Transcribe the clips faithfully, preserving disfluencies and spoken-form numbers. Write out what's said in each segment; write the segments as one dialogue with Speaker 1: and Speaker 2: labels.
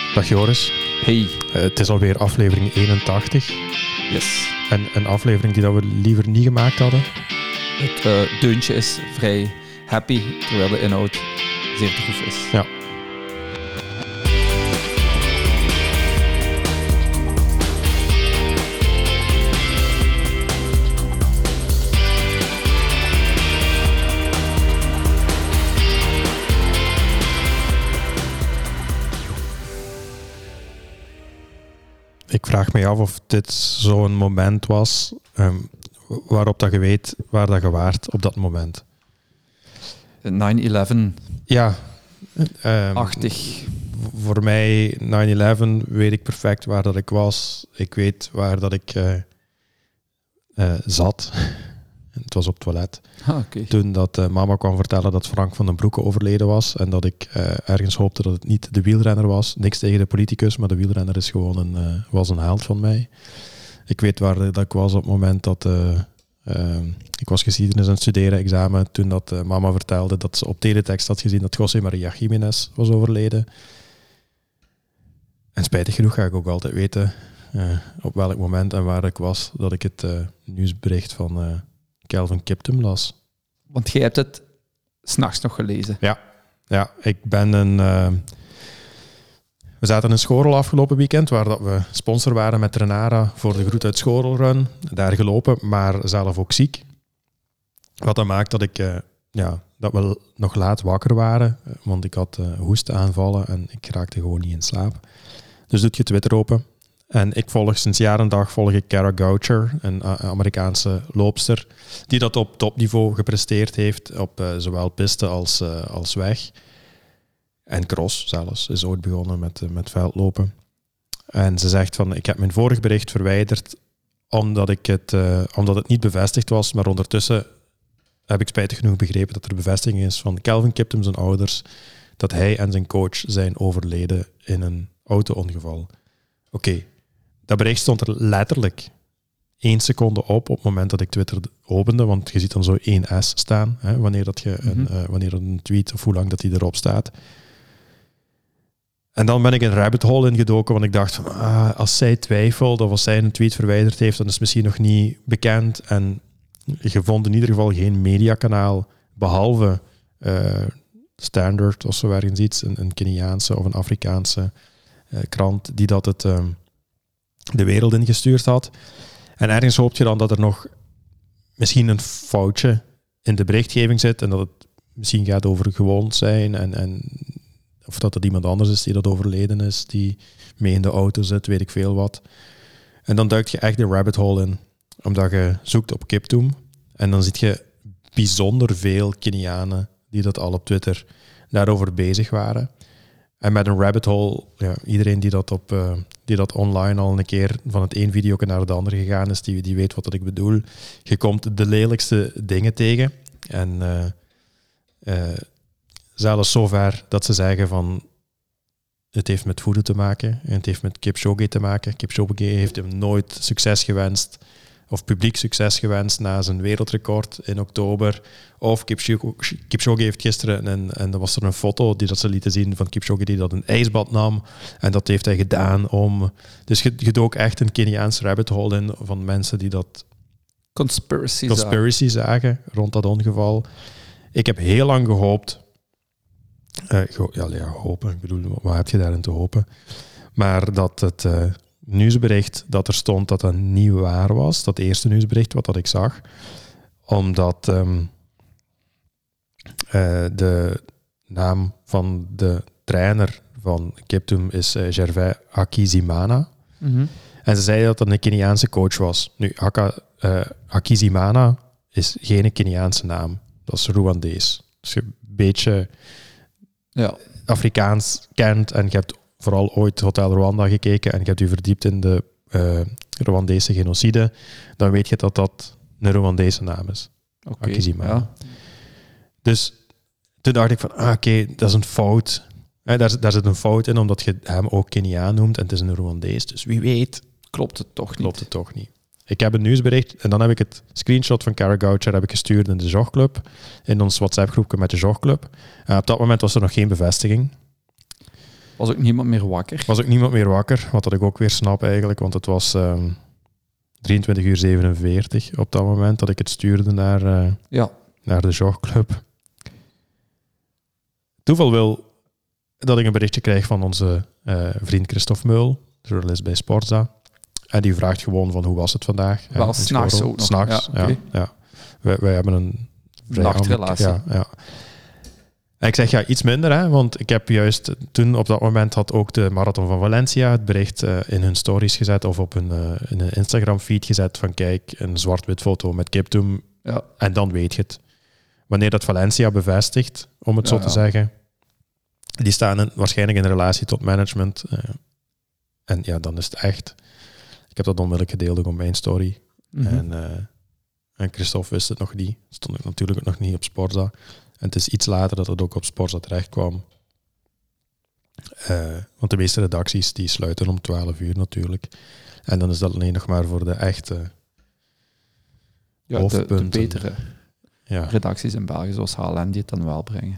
Speaker 1: Dag Joris.
Speaker 2: Hey.
Speaker 1: Uh, het is alweer aflevering eenentachtig.
Speaker 2: Yes.
Speaker 1: En een aflevering die dat we liever niet gemaakt hadden.
Speaker 2: Het uh, deuntje is vrij happy, terwijl de inhoud zeer droef is.
Speaker 1: Ja. Ik vraag me af of dit zo'n moment was um, waarop dat je weet waar dat je waart op dat moment.
Speaker 2: nine eleven.
Speaker 1: Ja. Um,
Speaker 2: achtig.
Speaker 1: Voor mij, nine eleven, weet ik perfect waar dat ik was. Ik weet waar dat ik uh, uh, zat. Het was op het toilet.
Speaker 2: Ah, okay.
Speaker 1: Toen dat uh, mama kwam vertellen dat Frank van den Broeke overleden was en dat ik uh, ergens hoopte dat het niet de wielrenner was. Niks tegen de politicus, maar de wielrenner is gewoon een, uh, was een held van mij. Ik weet waar dat ik was op het moment dat... Uh, uh, ik was geschiedenis aan het studeren, examen, toen dat uh, mama vertelde dat ze op teletext had gezien dat José María Jiménez was overleden. En spijtig genoeg ga ik ook altijd weten uh, op welk moment en waar ik was dat ik het uh, nieuwsbericht van... Uh, Kelvin Kiptum las.
Speaker 2: Want jij hebt het 's nachts nog gelezen.
Speaker 1: Ja, ja ik ben een... Uh, we zaten in een Schorel afgelopen weekend, waar dat we sponsor waren met Renara voor de Groet uit Schorel Run. Daar gelopen, maar zelf ook ziek. Wat dan maakt dat ik... Uh, ja, dat we nog laat wakker waren, want ik had uh, hoestaanvallen en ik raakte gewoon niet in slaap. Dus doet je Twitter open. En ik volg sinds jaar en dag volg ik Kara Goucher, een Amerikaanse loopster, die dat op topniveau gepresteerd heeft, op uh, zowel piste als, uh, als weg. En cross zelfs, is ooit begonnen met, uh, met veldlopen. En ze zegt van, ik heb mijn vorig bericht verwijderd omdat, ik het, uh, omdat het niet bevestigd was, maar ondertussen heb ik spijtig genoeg begrepen dat er bevestiging is van Kelvin Kiptum, zijn ouders, dat hij en zijn coach zijn overleden in een auto-ongeval. Oké. Okay. Dat bericht stond er letterlijk één seconde op op het moment dat ik Twitter opende, want je ziet dan zo één S staan, hè, wanneer, dat je een, mm-hmm. uh, wanneer een tweet of hoe lang dat die erop staat. En dan ben ik een rabbit hole ingedoken, want ik dacht van, ah, als zij twijfelt of als zij een tweet verwijderd heeft, dan is het misschien nog niet bekend. En je vond in ieder geval geen mediakanaal, behalve uh, Standard of zo ergens iets, een, een Keniaanse of een Afrikaanse uh, krant, die dat het... Um, de wereld ingestuurd had. En ergens hoop je dan dat er nog misschien een foutje in de berichtgeving zit en dat het misschien gaat over gewoond zijn en, en of dat het iemand anders is die dat overleden is, die mee in de auto zit, weet ik veel wat. En dan duikt je echt de rabbit hole in, omdat je zoekt op Kiptum en dan zie je bijzonder veel Kenianen die dat al op Twitter daarover bezig waren. En met een rabbit hole, ja, iedereen die dat, op, uh, die dat online al een keer van het een video naar het andere gegaan is, die, die weet wat dat ik bedoel. Je komt de lelijkste dingen tegen. En uh, uh, zelfs zover dat ze zeggen van het heeft met voeden te maken en het heeft met Kipchoge te maken. Kipchoge heeft hem nooit succes gewenst of publiek succes gewenst na zijn wereldrecord in oktober. Of Kipchoge, Kipchoge heeft gisteren, en, en er was er een foto die dat ze lieten zien van Kipchoge die dat een ijsbad nam. En dat heeft hij gedaan om... Dus je, je dook echt een Keniaans rabbit hole in van mensen die dat...
Speaker 2: Conspiracy,
Speaker 1: conspiracy zagen rond dat ongeval. Ik heb heel lang gehoopt... Uh, ge- ja, ja, hopen. Ik bedoel, wat heb je daarin te hopen? Maar dat het... Uh, nieuwsbericht dat er stond dat dat niet waar was. Dat eerste nieuwsbericht wat dat ik zag. Omdat um, uh, de naam van de trainer van Kiptum is uh, Gervais Hakizimana.
Speaker 2: Mm-hmm.
Speaker 1: En ze zeiden dat dat een Keniaanse coach was. Nu, Haka, uh, Hakizimana is geen Keniaanse naam. Dat is Rwandees. Dus je een beetje
Speaker 2: ja.
Speaker 1: Afrikaans kent en je hebt vooral ooit Hotel Rwanda gekeken en je hebt u verdiept in de uh, Rwandese genocide, dan weet je dat dat een Rwandese naam is.
Speaker 2: Okay,
Speaker 1: Hakizimana.
Speaker 2: Ja.
Speaker 1: Dus toen dacht ik van, ah, oké, okay, dat is een fout. Eh, daar, daar zit een fout in, omdat je hem ook Keniaan noemt en het is een Rwandees. Dus wie weet...
Speaker 2: Klopt het toch niet.
Speaker 1: Klopt het toch niet. Ik heb een nieuwsbericht en dan heb ik het screenshot van Kara Goucher heb ik gestuurd in de Jogclub, in ons WhatsApp-groepje met de Jogclub. En op dat moment was er nog geen bevestiging.
Speaker 2: Was ook niemand meer wakker?
Speaker 1: Was ook niemand meer wakker, wat dat ik ook weer snap eigenlijk, want het was um, drieëntwintig uur zevenenveertig op dat moment dat ik het stuurde naar, uh,
Speaker 2: ja.
Speaker 1: naar de jogclub. Toeval wil dat ik een berichtje krijg van onze uh, vriend Christophe Meul, journalist bij Sportza. En die vraagt gewoon van hoe was het vandaag?
Speaker 2: Wel
Speaker 1: ja,
Speaker 2: s'nachts ook nog.
Speaker 1: S'nachts, ja. Okay. ja, ja. Wij, wij hebben een
Speaker 2: nachtrelatie.
Speaker 1: Ja, ja. En ik zeg ja, iets minder, hè, want ik heb juist toen op dat moment had ook de Marathon van Valencia het bericht uh, in hun stories gezet of op hun, uh, in een Instagram feed gezet van kijk, een zwart-wit foto met Kiptoum.
Speaker 2: Ja.
Speaker 1: En dan weet je het. Wanneer dat Valencia bevestigt, om het ja, zo te ja. zeggen, die staan in, waarschijnlijk in relatie tot management. Uh, en ja, dan is het echt. Ik heb dat onmiddellijk gedeeld ook op mijn story. Mm-hmm. En, uh, en Christophe wist het nog niet. Stond ik natuurlijk nog niet op Sportza. En het is iets later dat het ook op Sportza terecht kwam. Uh, want de meeste redacties die sluiten om twaalf uur natuurlijk. En dan is dat alleen nog maar voor de echte
Speaker 2: ja,
Speaker 1: hoofdpunten.
Speaker 2: De, de betere ja. redacties in België, zoals H L N, die het dan wel brengen.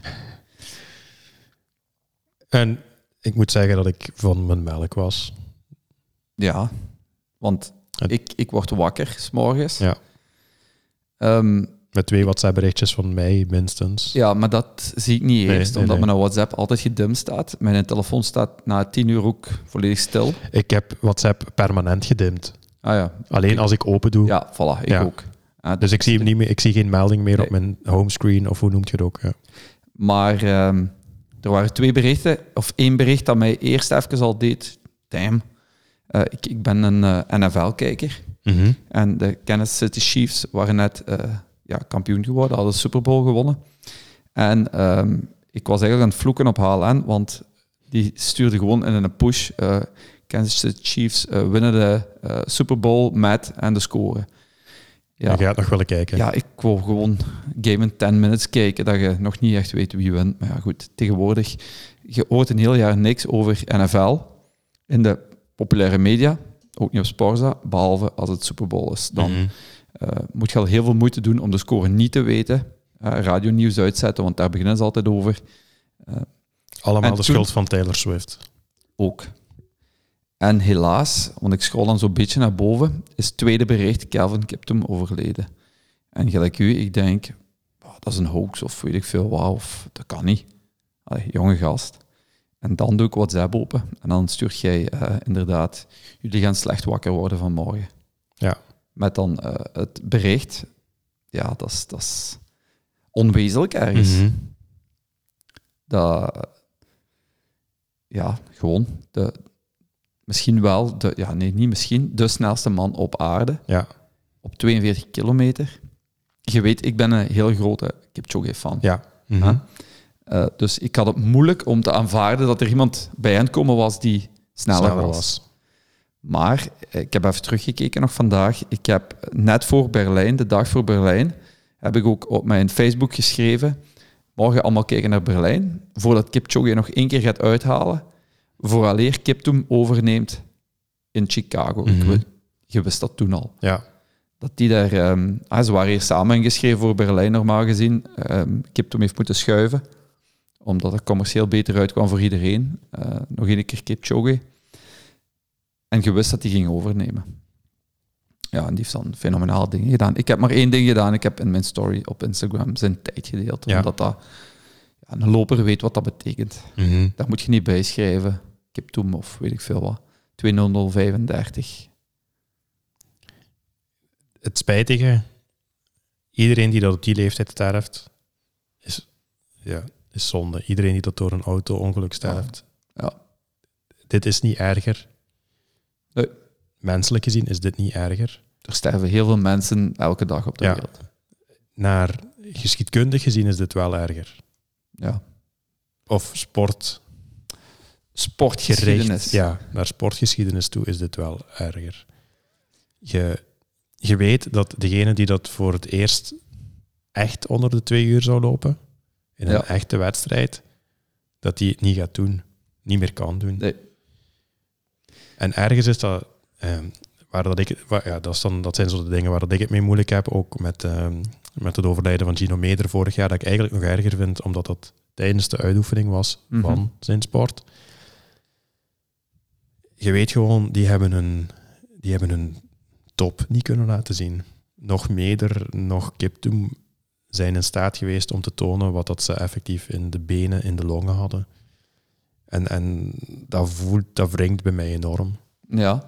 Speaker 1: En ik moet zeggen dat ik van mijn melk was.
Speaker 2: Ja, want en, ik, ik word wakker 's morgens.
Speaker 1: Ja.
Speaker 2: Um,
Speaker 1: Met twee WhatsApp-berichtjes van mij, minstens.
Speaker 2: Ja, maar dat zie ik niet eerst, nee, omdat nee, nee. mijn WhatsApp altijd gedimd staat. Mijn telefoon staat na tien uur ook volledig stil.
Speaker 1: Ik heb WhatsApp permanent gedimd.
Speaker 2: Ah ja.
Speaker 1: Alleen okay. als ik open doe.
Speaker 2: Ja, voilà, ik ja. ook.
Speaker 1: Ah, dus ik zie, hem niet meer, ik zie geen melding meer nee. op mijn homescreen, of hoe noemt je het ook. Ja.
Speaker 2: Maar um, er waren twee berichten, of één bericht dat mij eerst even al deed. Damn. Uh, ik, ik ben een uh, N F L-kijker.
Speaker 1: Mm-hmm.
Speaker 2: En de Kansas City Chiefs waren net... Uh, Ja, kampioen geworden, hadden de Super Bowl gewonnen. En um, ik was eigenlijk aan het vloeken op H L N, want die stuurde gewoon in een push uh, Kansas City Chiefs uh, winnen de uh, Super Bowl met en de score.
Speaker 1: Ja. Je gaat nog willen kijken.
Speaker 2: Ja, ik wou gewoon game in ten minutes kijken, dat je nog niet echt weet wie wint. Maar ja, goed, tegenwoordig, je hoort een heel jaar niks over N F L in de populaire media, ook niet op Sportza, behalve als het Super Bowl is. Dan mm-hmm. Uh, moet je al heel veel moeite doen om de score niet te weten. Uh, radionieuws uitzetten, want daar beginnen ze altijd over. Uh,
Speaker 1: Allemaal de schuld van Taylor Swift.
Speaker 2: Ook. En helaas, want ik scroll dan zo'n beetje naar boven, is het tweede bericht Kelvin Kiptoum overleden. En gelijk u, ik denk, oh, dat is een hoax of weet ik veel wat, of dat kan niet. Allee, jonge gast. En dan doe ik WhatsApp open en dan stuurt jij uh, inderdaad, jullie gaan slecht wakker worden vanmorgen.
Speaker 1: Ja.
Speaker 2: Met dan uh, het bericht, ja, dat is, dat is onwezenlijk ergens.
Speaker 1: Mm-hmm.
Speaker 2: Dat, ja, gewoon, de, misschien wel, de, ja, nee, niet misschien, de snelste man op aarde.
Speaker 1: Ja.
Speaker 2: Op tweeënveertig kilometer. Je weet, ik ben een heel grote Kipchoge-fan.
Speaker 1: Ja. Mm-hmm.
Speaker 2: Uh, dus ik had het moeilijk om te aanvaarden dat er iemand bij hen komen was die sneller, sneller was. was. Maar ik heb even teruggekeken nog vandaag. Ik heb net voor Berlijn, de dag voor Berlijn, heb ik ook op mijn Facebook geschreven, morgen allemaal kijken naar Berlijn, voordat Kipchoge nog één keer gaat uithalen, vooraleer Kiptoum overneemt in Chicago. Mm-hmm. Ik, je wist dat toen al.
Speaker 1: Ja.
Speaker 2: Dat die daar... Um, ah, ze waren hier samen ingeschreven voor Berlijn, normaal gezien. Um, Kiptoum heeft moeten schuiven, omdat het commercieel beter uitkwam voor iedereen. Uh, nog één keer Kipchoge. En je wist dat hij ging overnemen. Ja, en die heeft dan fenomenale dingen gedaan. Ik heb maar één ding gedaan. Ik heb in mijn story op Instagram zijn tijd gedeeld. Ja. Omdat dat... Ja, een loper weet wat dat betekent.
Speaker 1: Mm-hmm.
Speaker 2: Daar moet je niet bij schrijven. Kiptoum of weet ik veel wat. tweehonderd vijfendertig.
Speaker 1: Het spijtige... Iedereen die dat op die leeftijd sterft... Is, ja, is zonde. Iedereen die dat door een auto-ongeluk sterft...
Speaker 2: Ja. Ja.
Speaker 1: Dit is niet erger...
Speaker 2: Nee.
Speaker 1: Menselijk gezien is dit niet erger.
Speaker 2: Er sterven heel veel mensen elke dag op de
Speaker 1: ja.
Speaker 2: wereld.
Speaker 1: Naar geschiedkundig gezien is dit wel erger.
Speaker 2: Ja.
Speaker 1: Of sport.
Speaker 2: Sportgeschiedenis.
Speaker 1: Ja, naar sportgeschiedenis toe is dit wel erger. Je, je weet dat degene die dat voor het eerst echt onder de twee uur zou lopen, in een ja. echte wedstrijd, dat die het niet gaat doen. Niet meer kan doen.
Speaker 2: Nee.
Speaker 1: En ergens is dat, eh, waar dat ik, waar, ja, dat, is dan, dat zijn zo de dingen waar dat ik het mee moeilijk heb, ook met, eh, met het overlijden van Gino Meder vorig jaar, dat ik eigenlijk nog erger vind, omdat dat tijdens de uitoefening was mm-hmm. van zijn sport. je weet gewoon, die hebben hun, die hebben hun top niet kunnen laten zien. Nog Meder, nog Kiptum zijn in staat geweest om te tonen wat dat ze effectief in de benen, in de longen hadden. En, en dat voelt, dat wringt bij mij enorm.
Speaker 2: Ja.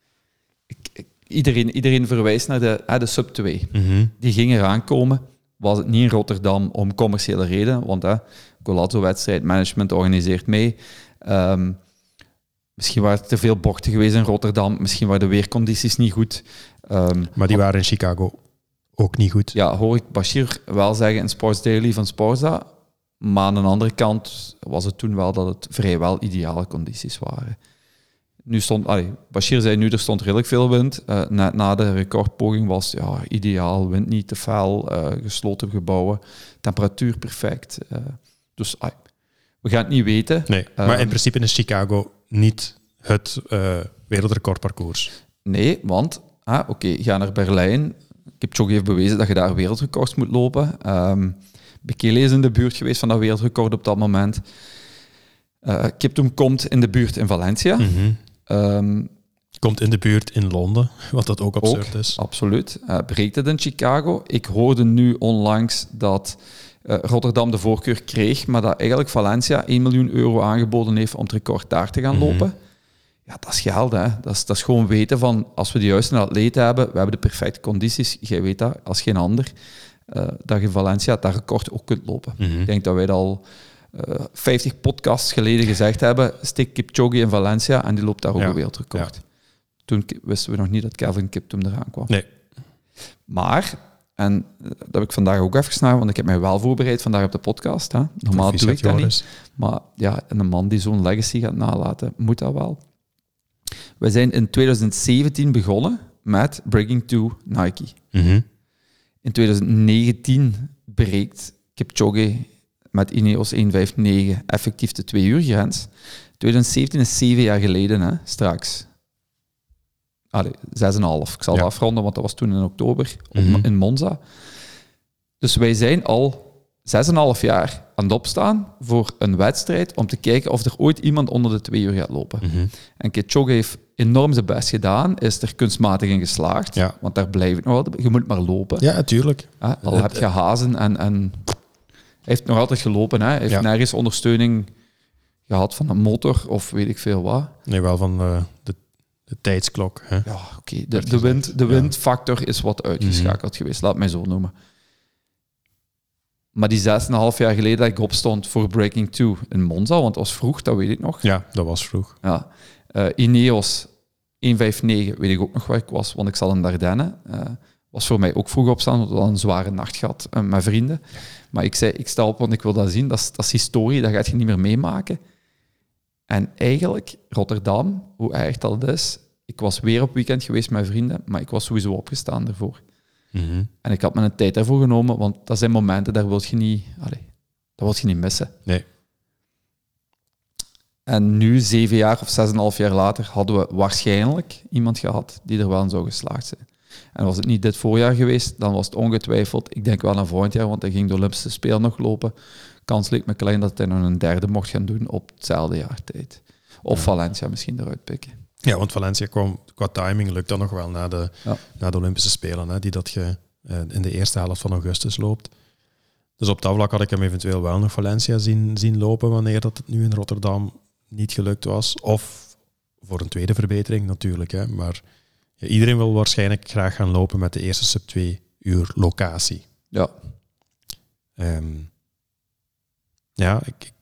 Speaker 2: Ik, ik, iedereen, iedereen verwijst naar de, ah, de sub twee.
Speaker 1: Mm-hmm.
Speaker 2: Die ging eraan komen. Was het niet in Rotterdam om commerciële redenen, want hè, Golazo-wedstrijd, management organiseert mee. Um, misschien waren er te veel bochten geweest in Rotterdam. Misschien waren de weercondities niet goed. Um,
Speaker 1: maar die waren in Chicago ook niet goed.
Speaker 2: Ja, hoor ik Bashir wel zeggen in Sports Daily van Sporza. Maar aan de andere kant was het toen wel dat het vrijwel ideale condities waren. Nu stond, allee, Bashir zei nu, er stond redelijk veel wind. Uh, net na de recordpoging was ja, ideaal, wind niet te fel, uh, gesloten gebouwen, temperatuur perfect. Uh, dus allee, we gaan het niet weten.
Speaker 1: Nee, maar um, in principe is Chicago niet het uh, wereldrecordparcours.
Speaker 2: Nee, want, ah, oké, okay, ga naar Berlijn. Kipchoge heeft bewezen dat je daar wereldrecords moet lopen. Um, Bekele is in de buurt geweest van dat wereldrecord op dat moment. Uh, Kiptum komt in de buurt in Valencia.
Speaker 1: Mm-hmm.
Speaker 2: Um,
Speaker 1: komt in de buurt in Londen, wat dat ook absurd
Speaker 2: ook,
Speaker 1: is.
Speaker 2: Absoluut. Uh, breekt het in Chicago. Ik hoorde nu onlangs dat uh, Rotterdam de voorkeur kreeg, maar dat eigenlijk Valencia één miljoen euro aangeboden heeft om het record daar te gaan mm-hmm. lopen. Ja, dat is geld, hè. Dat is, dat is gewoon weten van, als we de juiste atleten hebben, we hebben de perfecte condities, jij weet dat, als geen ander, uh, dat je Valencia dat record ook kunt lopen.
Speaker 1: Mm-hmm.
Speaker 2: Ik denk dat wij dat al uh, vijftig podcasts geleden gezegd hebben, stik Kipchoge in Valencia en die loopt daar ook ja. een wereldrecord. Ja. Toen wisten we nog niet dat Kelvin Kiptum eraan kwam.
Speaker 1: Nee.
Speaker 2: Maar, en dat heb ik vandaag ook even naar, want ik heb mij wel voorbereid vandaag op de podcast. Hè. Normaal doe ik dat niet. Maar ja, een man die zo'n legacy gaat nalaten, moet dat wel. We zijn in twintig zeventien begonnen met Breaking two Nike.
Speaker 1: Mm-hmm.
Speaker 2: In twintig negentien breekt Kipchoge met Ineos één vijfenvijftig effectief de twee uur grens. twintig zeventien is zeven jaar geleden, hè, straks. Allee, zes en een half. Ik zal ja. het afronden, want dat was toen in oktober mm-hmm. in Monza. Dus wij zijn al zes en een half jaar aan het opstaan voor een wedstrijd om te kijken of er ooit iemand onder de twee uur gaat lopen.
Speaker 1: Mm-hmm.
Speaker 2: En Kipchoge heeft enorm zijn best gedaan, is er kunstmatig in geslaagd,
Speaker 1: ja.
Speaker 2: want daar blijf ik nog altijd. Je moet maar lopen.
Speaker 1: Ja, natuurlijk.
Speaker 2: Ja, al heb je hazen en, en hij heeft nog altijd gelopen. Hè. Hij heeft ja. nergens ondersteuning gehad van een motor of weet ik veel wat.
Speaker 1: Nee, wel van uh, de, de tijdsklok. Hè.
Speaker 2: Ja, oké. Okay. De, de, wind, de windfactor is wat uitgeschakeld mm-hmm. geweest, laat mij zo noemen. Maar die zes en een half jaar geleden dat ik opstond voor Breaking two in Monza, want het was vroeg, dat weet ik nog.
Speaker 1: Ja, dat was vroeg.
Speaker 2: Ja. Uh, Ineos één vijfenvijftig weet ik ook nog waar ik was, want ik zat in Dardenne. Uh, was voor mij ook vroeg opstaan, want we hadden een zware nacht gehad uh, met vrienden. Maar ik zei, ik sta op, want ik wil dat zien. Dat is, dat is historie, dat gaat je niet meer meemaken. En eigenlijk, Rotterdam, hoe erg dat is, ik was weer op weekend geweest met vrienden, maar ik was sowieso opgestaan ervoor.
Speaker 1: Mm-hmm.
Speaker 2: En ik had me een tijd daarvoor genomen, want dat zijn momenten, daar wil je niet, allez, dat wil je niet missen.
Speaker 1: Nee.
Speaker 2: En nu, zeven jaar of zes en een half jaar later, hadden we waarschijnlijk iemand gehad die er wel in zou geslaagd zijn. En was het niet dit voorjaar geweest, dan was het ongetwijfeld, ik denk wel naar volgend jaar, want hij ging de Olympische Spelen nog lopen. Kans leek me klein dat hij nog een derde mocht gaan doen op hetzelfde jaar tijd. Of ja. Valencia misschien eruit pikken.
Speaker 1: Ja, want Valencia kwam qua timing lukt dat nog wel na de,
Speaker 2: ja.
Speaker 1: na de Olympische Spelen, hè, die dat je uh, in de eerste helft van augustus loopt. Dus op dat vlak had ik hem eventueel wel nog Valencia zien, zien lopen wanneer dat het nu in Rotterdam niet gelukt was. Of voor een tweede verbetering natuurlijk. Hè. Maar ja, iedereen wil waarschijnlijk graag gaan lopen met de eerste sub twee uur locatie.
Speaker 2: Ja.
Speaker 1: Um, ja, ik, ik,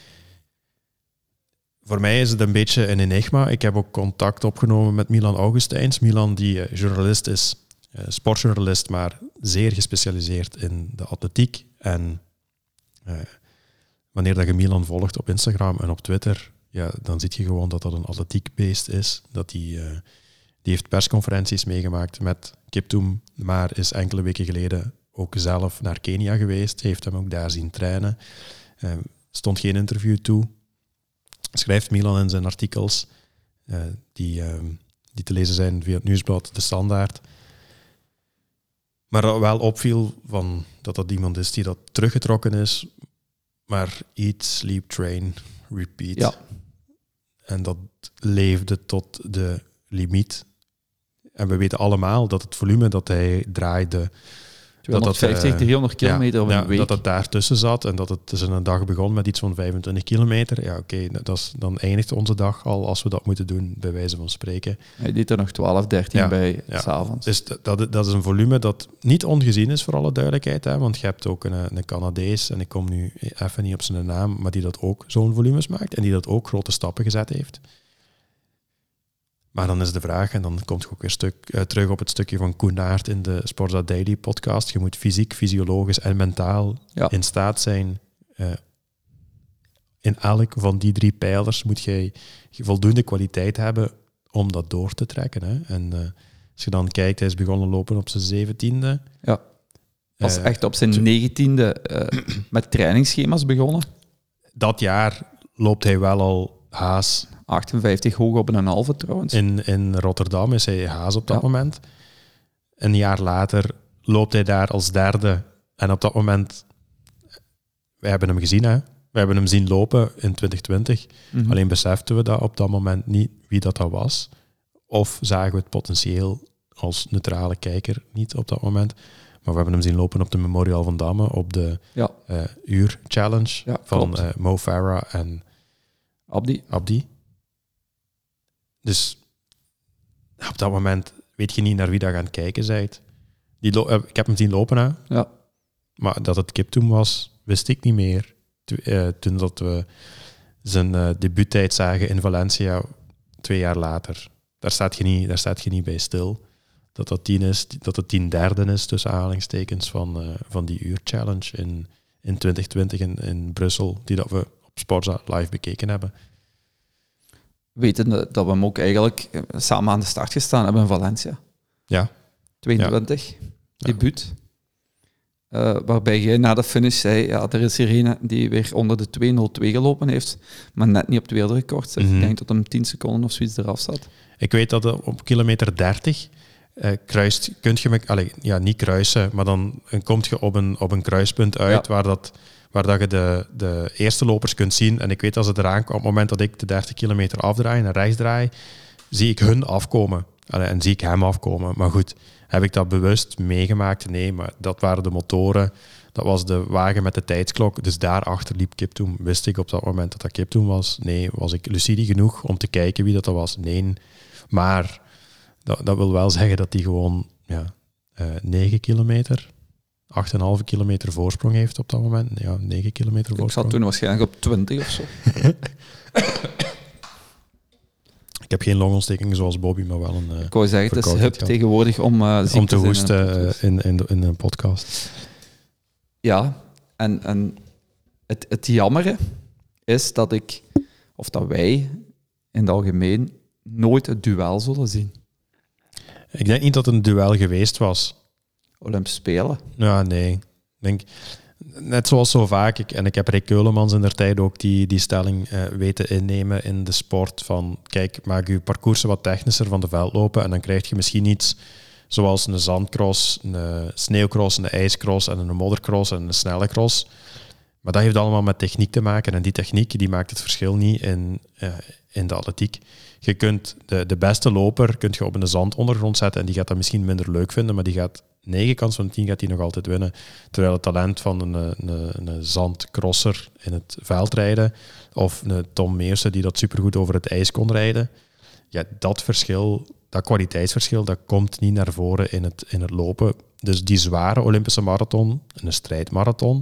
Speaker 1: voor mij is het een beetje een enigma. Ik heb ook contact opgenomen met Milan Augustijns. Milan die uh, journalist is, uh, sportjournalist, maar zeer gespecialiseerd in de atletiek. En uh, wanneer dat je Milan volgt op Instagram en op Twitter, ja, dan zie je gewoon dat dat een atletiekbeest is. Dat die, uh, die heeft persconferenties meegemaakt met Kiptum, maar is enkele weken geleden ook zelf naar Kenia geweest. Heeft hem ook daar zien trainen. Uh, stond geen interview toe. Schrijft Milan in zijn artikels, uh, die, uh, die te lezen zijn via het nieuwsblad De Standaard. Maar dat wel opviel van dat dat iemand is die dat teruggetrokken is, maar eat, sleep, train, repeat.
Speaker 2: Ja.
Speaker 1: en dat leefde tot de limiet. En we weten allemaal dat het volume dat hij draaide...
Speaker 2: tweehonderdvijftig, uh, driehonderd kilometer op een
Speaker 1: ja,
Speaker 2: week.
Speaker 1: Dat het daartussen zat en dat het dus in een dag begon met iets van vijfentwintig kilometer. Ja, oké, okay, dan eindigt onze dag al als we dat moeten doen, bij wijze van spreken.
Speaker 2: Hij deed er nog twaalf, dertien ja, bij,
Speaker 1: ja.
Speaker 2: 's avonds.
Speaker 1: Dus dat, dat is een volume dat niet ongezien is, voor alle duidelijkheid. Hè, want je hebt ook een, een Canadees, en ik kom nu even niet op zijn naam, maar die dat ook zo'n volumes maakt en die dat ook grote stappen gezet heeft. Maar dan is de vraag, en dan komt je ook weer stuk, uh, terug op het stukje van Koen Naert in de Sporza Daily podcast. Je moet fysiek, fysiologisch en mentaal ja. in staat zijn. Uh, in elk van die drie pijlers moet je voldoende kwaliteit hebben om dat door te trekken. Hè? En uh, als je dan kijkt, hij is begonnen lopen op zijn zeventiende.
Speaker 2: Ja, was uh, echt op zijn negentiende uh, met trainingsschema's begonnen. Dat
Speaker 1: jaar loopt hij wel al haas...
Speaker 2: achtenvijftig hoog op een halve trouwens.
Speaker 1: In, in Rotterdam is hij haas op dat ja. moment. Een jaar later loopt hij daar als derde. En op dat moment... Wij hebben hem gezien, hè. We hebben hem zien lopen in twintig twintig. Mm-hmm. Alleen beseften we dat op dat moment niet wie dat, dat was. Of zagen we het potentieel als neutrale kijker niet op dat moment. Maar we hebben hem zien lopen op de Memorial van Damme, op de ja. uh, uur-challenge ja, van uh, Mo Farah en
Speaker 2: Abdi.
Speaker 1: Abdi. Dus op dat moment weet je niet naar wie dat gaan kijken bent. Die lo- uh, ik heb hem zien lopen, hè.
Speaker 2: Ja.
Speaker 1: Maar dat het Kiptoum was, wist ik niet meer. To- uh, toen dat we zijn uh, debuuttijd zagen in Valencia, twee jaar later. Daar staat je niet, daar staat je niet bij stil. Dat dat tien is, dat het tien derde is, tussen aanhalingstekens, van, uh, van die uur-challenge in, in twintig twintig in, in Brussel, die dat we op Sporza live bekeken hebben.
Speaker 2: Weten dat we hem ook eigenlijk samen aan de start gestaan hebben in Valencia.
Speaker 1: Ja.
Speaker 2: tweeëntwintig, ja. Debuut. Uh, waarbij jij na de finish zei, ja, er is hier een die weer onder de twee nul twee gelopen heeft, maar net niet op het wereldrecord. Mm-hmm. Ik denk dat hem tien seconden of zoiets eraf zat.
Speaker 1: Ik weet dat op kilometer dertig uh, kruist, kun je me, allez, ja, niet kruisen, maar dan kom je op een, op een kruispunt uit ja. waar dat... waar dat je de, de eerste lopers kunt zien. En ik weet als het eraan kwam, op het moment dat ik de dertig kilometer afdraai en naar rechts draai, zie ik hun afkomen. En zie ik hem afkomen. Maar goed, heb ik dat bewust meegemaakt? Nee, maar dat waren de motoren. Dat was de wagen met de tijdsklok. Dus daarachter liep Kiptoum. Wist ik op dat moment dat dat Kiptoum was? Nee. Was ik lucide genoeg om te kijken wie dat was? Nee. Maar dat, dat wil wel zeggen dat hij gewoon ja, uh, negen kilometer... acht komma vijf kilometer voorsprong heeft op dat moment. Ja, negen kilometer voorsprong.
Speaker 2: Ik zat toen waarschijnlijk op twintig of zo.
Speaker 1: Ik heb geen longontsteking zoals Bobby, maar wel een... Uh,
Speaker 2: ik wou zeggen, het is hip tegenwoordig om uh, ziek
Speaker 1: om te, te
Speaker 2: hoesten
Speaker 1: uh, in, in, in een podcast.
Speaker 2: Ja, en, en het, het jammere is dat ik, of dat wij in het algemeen, nooit het duel zullen zien.
Speaker 1: Ik denk niet dat het een duel geweest was.
Speaker 2: Olympische Spelen?
Speaker 1: Ja, nee. Ik denk, net zoals zo vaak, ik, en ik heb Rick Keulemans in der tijd ook die, die stelling uh, weten innemen in de sport van, kijk, maak je parcoursen wat technischer van de veld lopen en dan krijg je misschien iets zoals een zandcross, een sneeuwcross, een ijscross en een moddercross en een snelle cross. Maar dat heeft allemaal met techniek te maken en die techniek die maakt het verschil niet in, uh, in de atletiek. Je kunt de, de beste loper kunt je op een zandondergrond zetten en die gaat dat misschien minder leuk vinden, maar die gaat negen kans van tien gaat hij nog altijd winnen. Terwijl het talent van een, een, een zandcrosser in het veld rijden of een Tom Meersen die dat supergoed over het ijs kon rijden, ja, dat verschil, dat kwaliteitsverschil, dat komt niet naar voren in het, in het lopen. Dus die zware Olympische marathon, een strijdmarathon,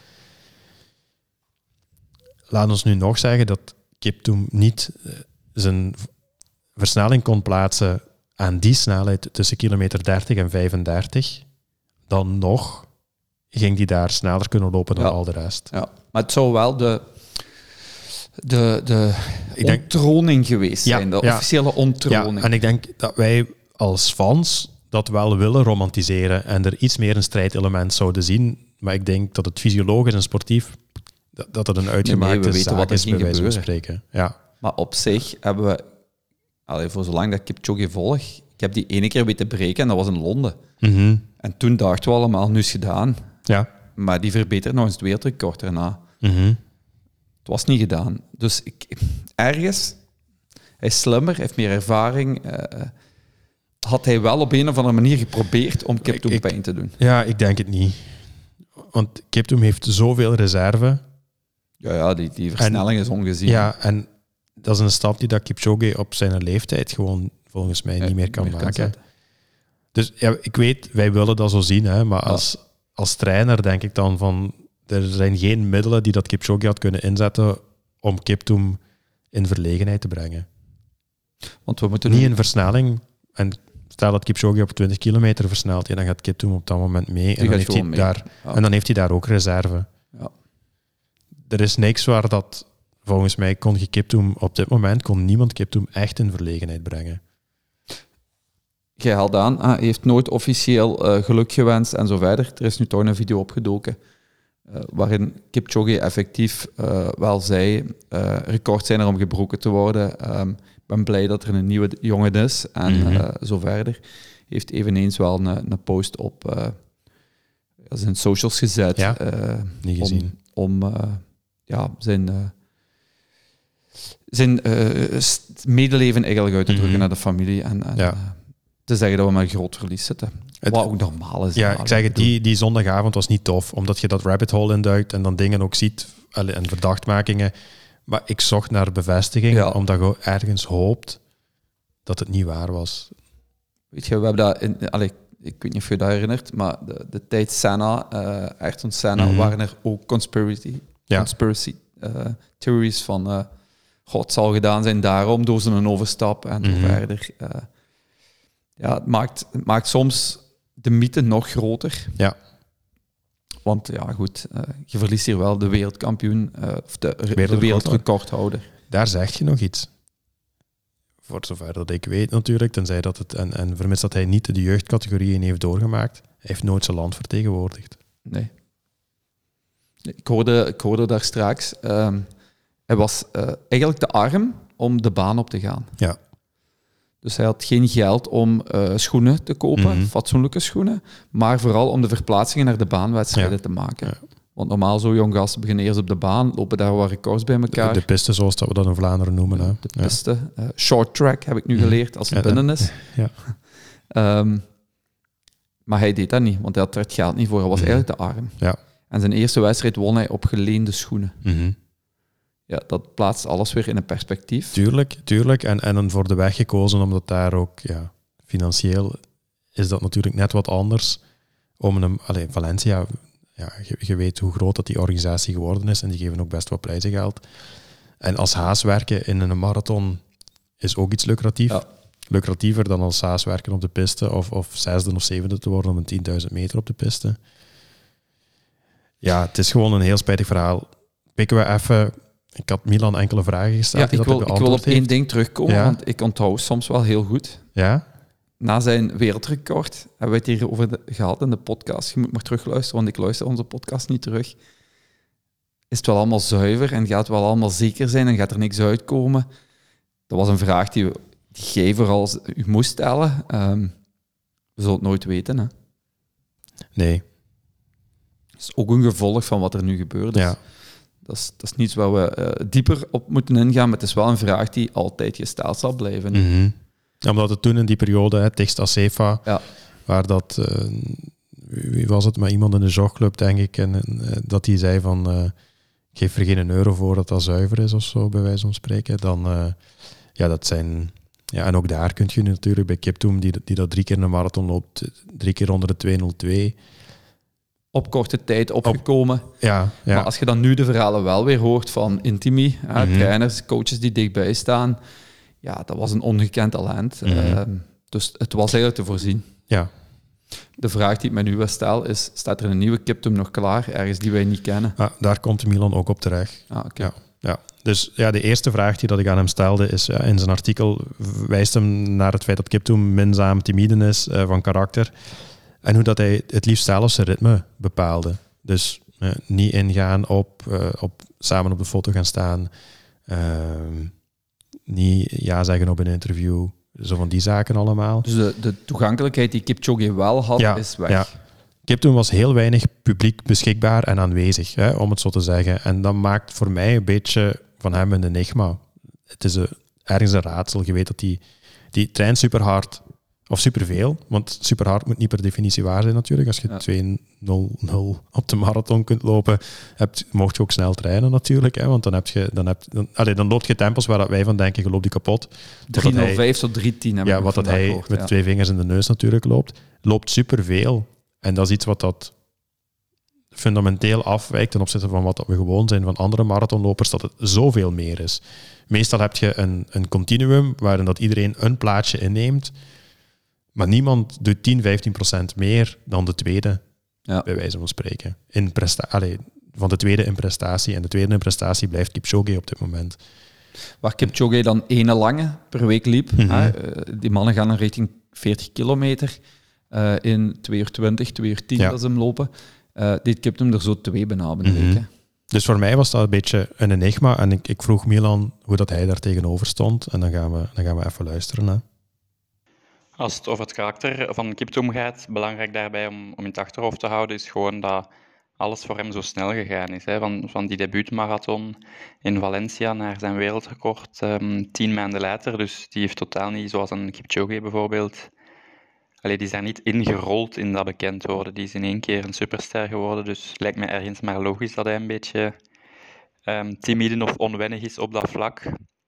Speaker 1: laat ons nu nog zeggen dat Kiptoum niet zijn versnelling kon plaatsen aan die snelheid tussen kilometer dertig en vijfendertig, dan nog ging die daar sneller kunnen lopen dan ja. al de rest.
Speaker 2: Ja, maar het zou wel de, de, de ik denk, onttroning geweest ja, zijn, de ja, officiële onttroning.
Speaker 1: Ja, en ik denk dat wij als fans dat wel willen romantiseren en er iets meer een strijdelement zouden zien, maar ik denk dat het fysiologisch en sportief dat, dat het een uitgemaakte nee, nee, zaak wat is, bij wijze van spreken. Ja.
Speaker 2: Maar op zich hebben we, allee, voor zolang dat ik Kipchoge volg, ik heb die ene keer weten breken en dat was in Londen.
Speaker 1: Mm-hmm.
Speaker 2: En toen dachten we allemaal, nu is het gedaan.
Speaker 1: Ja.
Speaker 2: Maar die verbetert nog eens het wereldrecord daarna.
Speaker 1: Mm-hmm.
Speaker 2: Het was niet gedaan. Dus ik, ergens Hij is slimmer, heeft meer ervaring. Uh, had hij wel op een of andere manier geprobeerd om Kiptoum pijn te doen?
Speaker 1: Ja, ik denk het niet. Want Kiptoum heeft zoveel reserve.
Speaker 2: Ja, ja die, die versnelling en, is ongezien.
Speaker 1: Ja, en dat is een stap die dat Kipchoge op zijn leeftijd gewoon volgens mij ja, niet meer kan meer maken. Kan dus ja, ik weet, wij willen dat zo zien, hè, maar ja. als, als trainer denk ik dan van, er zijn geen middelen die dat Kipchoge had kunnen inzetten om Kiptoum in verlegenheid te brengen. Want we moeten niet doen... in versnelling. En stel dat Kipchoge op twintig kilometer versnelt, ja, dan gaat Kiptoum op dat moment mee. En dan, heeft hij mee. Daar, ja. en dan heeft hij daar ook reserve.
Speaker 2: Ja.
Speaker 1: Er is niks waar dat, volgens mij, kon je Kiptoum op dit moment, kon niemand Kiptoum echt in verlegenheid brengen.
Speaker 2: Jij haalt aan, hij heeft nooit officieel uh, geluk gewenst en zo verder. Er is nu toch een video opgedoken uh, waarin Kipchoge effectief uh, wel zei, uh, records zijn er om gebroken te worden. Um, Ik ben blij dat er een nieuwe jongen is en mm-hmm. uh, zo verder. Heeft eveneens wel een, een post op uh, zijn socials gezet.
Speaker 1: Ja,
Speaker 2: uh,
Speaker 1: niet gezien.
Speaker 2: Om, om uh, ja, zijn, uh, zijn uh, medeleven eigenlijk uit te drukken mm-hmm. naar de familie. En, en ja. uh, te zeggen dat we met een groot verlies zitten. Het, Wat ook normaal is.
Speaker 1: Ja, ik zeg het, die, die zondagavond was niet tof. Omdat je dat rabbit hole induikt en dan dingen ook ziet en verdachtmakingen. Maar ik zocht naar bevestiging, ja. omdat je ergens hoopt dat het niet waar was.
Speaker 2: Weet je, we hebben dat... In, allez, ik weet niet of je dat herinnert, maar de, de tijd Senna, uh, Ayrton Senna, mm-hmm. waren er ook conspiracy, ja. conspiracy uh, theories van... Uh, God, het zal gedaan zijn daarom, door zo'n overstap en mm-hmm. zo verder. Uh, ja, het maakt, het maakt soms de mythe nog groter.
Speaker 1: Ja.
Speaker 2: Want ja, goed, uh, je verliest hier wel de wereldkampioen, uh, of de, de wereldrecordhouder.
Speaker 1: Daar zeg je nog iets. Voor zover dat ik weet natuurlijk, tenzij dat het, en, en vermits dat hij niet de jeugdcategorieën heeft doorgemaakt, hij heeft nooit zijn land vertegenwoordigd.
Speaker 2: Nee. Ik hoorde, ik hoorde daar straks, um, hij was uh, eigenlijk te arm om de baan op te gaan.
Speaker 1: Ja.
Speaker 2: Dus hij had geen geld om uh, schoenen te kopen, mm-hmm. fatsoenlijke schoenen, maar vooral om de verplaatsingen naar de baanwedstrijden ja. te maken. Ja. Want normaal zo jong gasten beginnen eerst op de baan, lopen daar wat records bij elkaar.
Speaker 1: De, de piste, zoals dat we dat in Vlaanderen noemen. Hè.
Speaker 2: De piste. Ja. Uh, short track heb ik nu geleerd, als het ja, binnen is.
Speaker 1: Ja.
Speaker 2: um, maar hij deed dat niet, want hij had er het geld niet voor. Hij was mm-hmm. eigenlijk te arm.
Speaker 1: Ja.
Speaker 2: En zijn eerste wedstrijd won hij op geleende schoenen.
Speaker 1: Mm-hmm.
Speaker 2: Ja, dat plaatst alles weer in een perspectief.
Speaker 1: Tuurlijk, tuurlijk. En, en dan voor de weg gekozen, omdat daar ook, ja, financieel is dat natuurlijk net wat anders. Om een, allez, Valencia, ja, je, je weet hoe groot dat die organisatie geworden is en die geven ook best wat prijzengeld. En als haas werken in een marathon is ook iets lucratief. Ja. Lucratiever dan als haas werken op de piste of, of zesde of zevende te worden op een tienduizend meter op de piste. Ja, het is gewoon een heel spijtig verhaal. Pikken we even... Ik had Milan enkele vragen gesteld.
Speaker 2: Ja, ik, wil, ik wil op
Speaker 1: heeft.
Speaker 2: één ding terugkomen, ja. want ik onthoud soms wel heel goed.
Speaker 1: Ja?
Speaker 2: Na zijn wereldrecord hebben we het hier over de, gehad in de podcast. Je moet maar terugluisteren, want ik luister onze podcast niet terug. Is het wel allemaal zuiver en gaat het wel allemaal zeker zijn en gaat er niks uitkomen? Dat was een vraag die, we, die jij vooral u moest stellen. Um, we zullen het nooit weten, hè?
Speaker 1: Nee.
Speaker 2: Dat is ook een gevolg van wat er nu gebeurd is. Ja. Dat is, dat is niets waar we uh, dieper op moeten ingaan, maar het is wel een vraag die altijd gesteld zal blijven.
Speaker 1: Mm-hmm. Ja, omdat het toen in die periode, hè, Text Acefa,
Speaker 2: ja.
Speaker 1: waar dat, uh, wie was het, maar iemand in de jogclub, denk ik, en, en uh, dat die zei van, uh, geef er geen euro voor dat dat zuiver is of zo, bij wijze van spreken. Dan, uh, ja, dat zijn... Ja, en ook daar kun je natuurlijk bij Kiptoum, die, die dat drie keer in een marathon loopt, drie keer onder de twee nul twee...
Speaker 2: op korte tijd opgekomen.
Speaker 1: Op, ja, ja.
Speaker 2: Maar als je dan nu de verhalen wel weer hoort van Intimi, hè, mm-hmm. trainers, coaches die dichtbij staan, ja, dat was een ongekend talent. Mm-hmm. Uh, dus het was eigenlijk te voorzien.
Speaker 1: Ja.
Speaker 2: De vraag die ik mij nu wel stel is, staat er een nieuwe Kiptoum nog klaar, ergens die wij niet kennen?
Speaker 1: Ah, daar komt Milan ook op terecht.
Speaker 2: Ah, okay.
Speaker 1: Ja. Ja. Dus ja, de eerste vraag die dat ik aan hem stelde is, ja, in zijn artikel wijst hem naar het feit dat Kiptoum minzaam, timide is, uh, van karakter. En hoe dat hij het liefst zelf zijn ritme bepaalde. Dus uh, niet ingaan op, uh, op samen op de foto gaan staan. Uh, niet ja zeggen op een interview. Zo van die zaken allemaal.
Speaker 2: Dus de, de toegankelijkheid die Kipchoge wel had, ja, is weg. Ja.
Speaker 1: Kiptoum was heel weinig publiek beschikbaar en aanwezig, hè, om het zo te zeggen. En dat maakt voor mij een beetje van hem een enigma. Het is een, ergens een raadsel. Je weet dat die, die traint super hard, of superveel, want super hard moet niet per definitie waar zijn natuurlijk. Als je ja. twee nul nul op de marathon kunt lopen, hebt, mocht je ook snel trainen natuurlijk, hè, want dan, heb je, dan, heb, dan, allez, dan loopt je tempos waar dat wij van denken, je loopt die kapot.
Speaker 2: drie nul vijf tot drie tien heb
Speaker 1: ja,
Speaker 2: ik
Speaker 1: wat dat hij
Speaker 2: gehoord,
Speaker 1: met
Speaker 2: ja.
Speaker 1: twee vingers in de neus natuurlijk loopt, loopt superveel. En dat is iets wat dat fundamenteel afwijkt ten opzichte van wat we gewoon zijn van andere marathonlopers, dat het zoveel meer is. Meestal heb je een, een continuum waarin dat iedereen een plaatsje inneemt, maar niemand doet tien, vijftien procent meer dan de tweede, ja. bij wijze van spreken. In presta- Allee, van de tweede in prestatie. En de tweede in prestatie blijft Kipchoge op dit moment.
Speaker 2: Waar Kipchoge dan ene lange per week liep.
Speaker 1: Mm-hmm.
Speaker 2: Hè, die mannen gaan dan richting veertig kilometer uh, in twee uur twintig, twee uur tien ja. dat ze hem lopen. Uh, dit Kip hem er zo twee bijna binnen
Speaker 1: mm-hmm.
Speaker 2: week. Hè.
Speaker 1: Dus voor mij was dat een beetje een enigma. En ik, ik vroeg Milan hoe dat hij daar tegenover stond. En dan gaan we, dan gaan we even luisteren. Hè.
Speaker 3: Als het over het karakter van Kiptoum gaat, belangrijk daarbij om, om in het achterhoofd te houden, is gewoon dat alles voor hem zo snel gegaan is. Hè. Van, van die debuutmarathon in Valencia naar zijn wereldrecord um, tien maanden later. Dus die heeft totaal niet, zoals een Kipchoge bijvoorbeeld, allee, die is daar niet ingerold in dat bekend worden. Die is in één keer een superster geworden. Dus het lijkt me ergens maar logisch dat hij een beetje um, timide of onwennig is op dat vlak.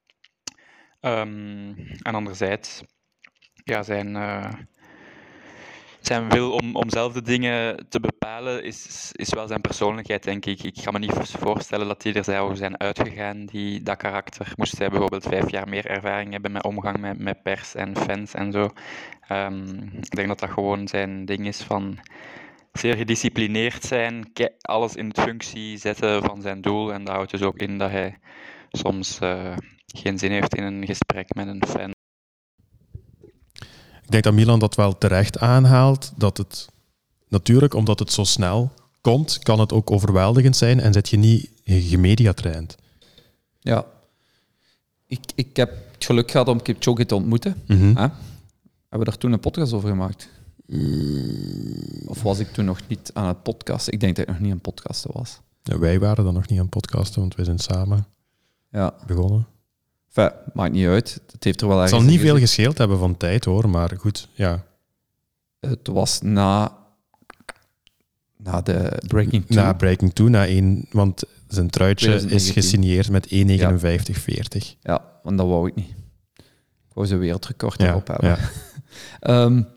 Speaker 3: Um, en anderzijds, ja, zijn, uh, zijn wil om, om zelf de dingen te bepalen is, is wel zijn persoonlijkheid, denk ik. Ik kan me niet voorstellen dat die er zou zijn uitgegaan, die, dat karakter. Moest hij bijvoorbeeld vijf jaar meer ervaring hebben met omgang met, met pers en fans en zo. Um, ik denk dat dat gewoon zijn ding is van zeer gedisciplineerd zijn, alles in functie zetten van zijn doel. En dat houdt dus ook in dat hij soms uh, geen zin heeft in een gesprek met een fan.
Speaker 1: Ik denk dat Milan dat wel terecht aanhaalt, dat het natuurlijk, omdat het zo snel komt, kan het ook overweldigend zijn en zet je niet gemediatraind.
Speaker 2: Ja. Ik, ik heb het geluk gehad om Kipchoge te ontmoeten.
Speaker 1: Mm-hmm.
Speaker 2: Hè? Hebben we daar toen een podcast over gemaakt? Mm. Of was ik toen nog niet aan het podcasten? Ik denk dat ik nog niet aan het podcasten was.
Speaker 1: Ja, wij waren dan nog niet aan het podcasten, want wij zijn samen
Speaker 2: ja.
Speaker 1: begonnen.
Speaker 2: Enfin, maakt niet uit. Het heeft er wel
Speaker 1: het zal niet veel gescheeld hebben van tijd, hoor, maar goed, ja.
Speaker 2: Het was na, na de Breaking Two.
Speaker 1: Na Breaking Two, na één, want zijn truitje is gesigneerd met één negenenvijftig veertig.
Speaker 2: Ja. ja, want dat wou ik niet. Ik wou zijn wereldrecord
Speaker 1: ja,
Speaker 2: erop hebben.
Speaker 1: Ja.
Speaker 2: um,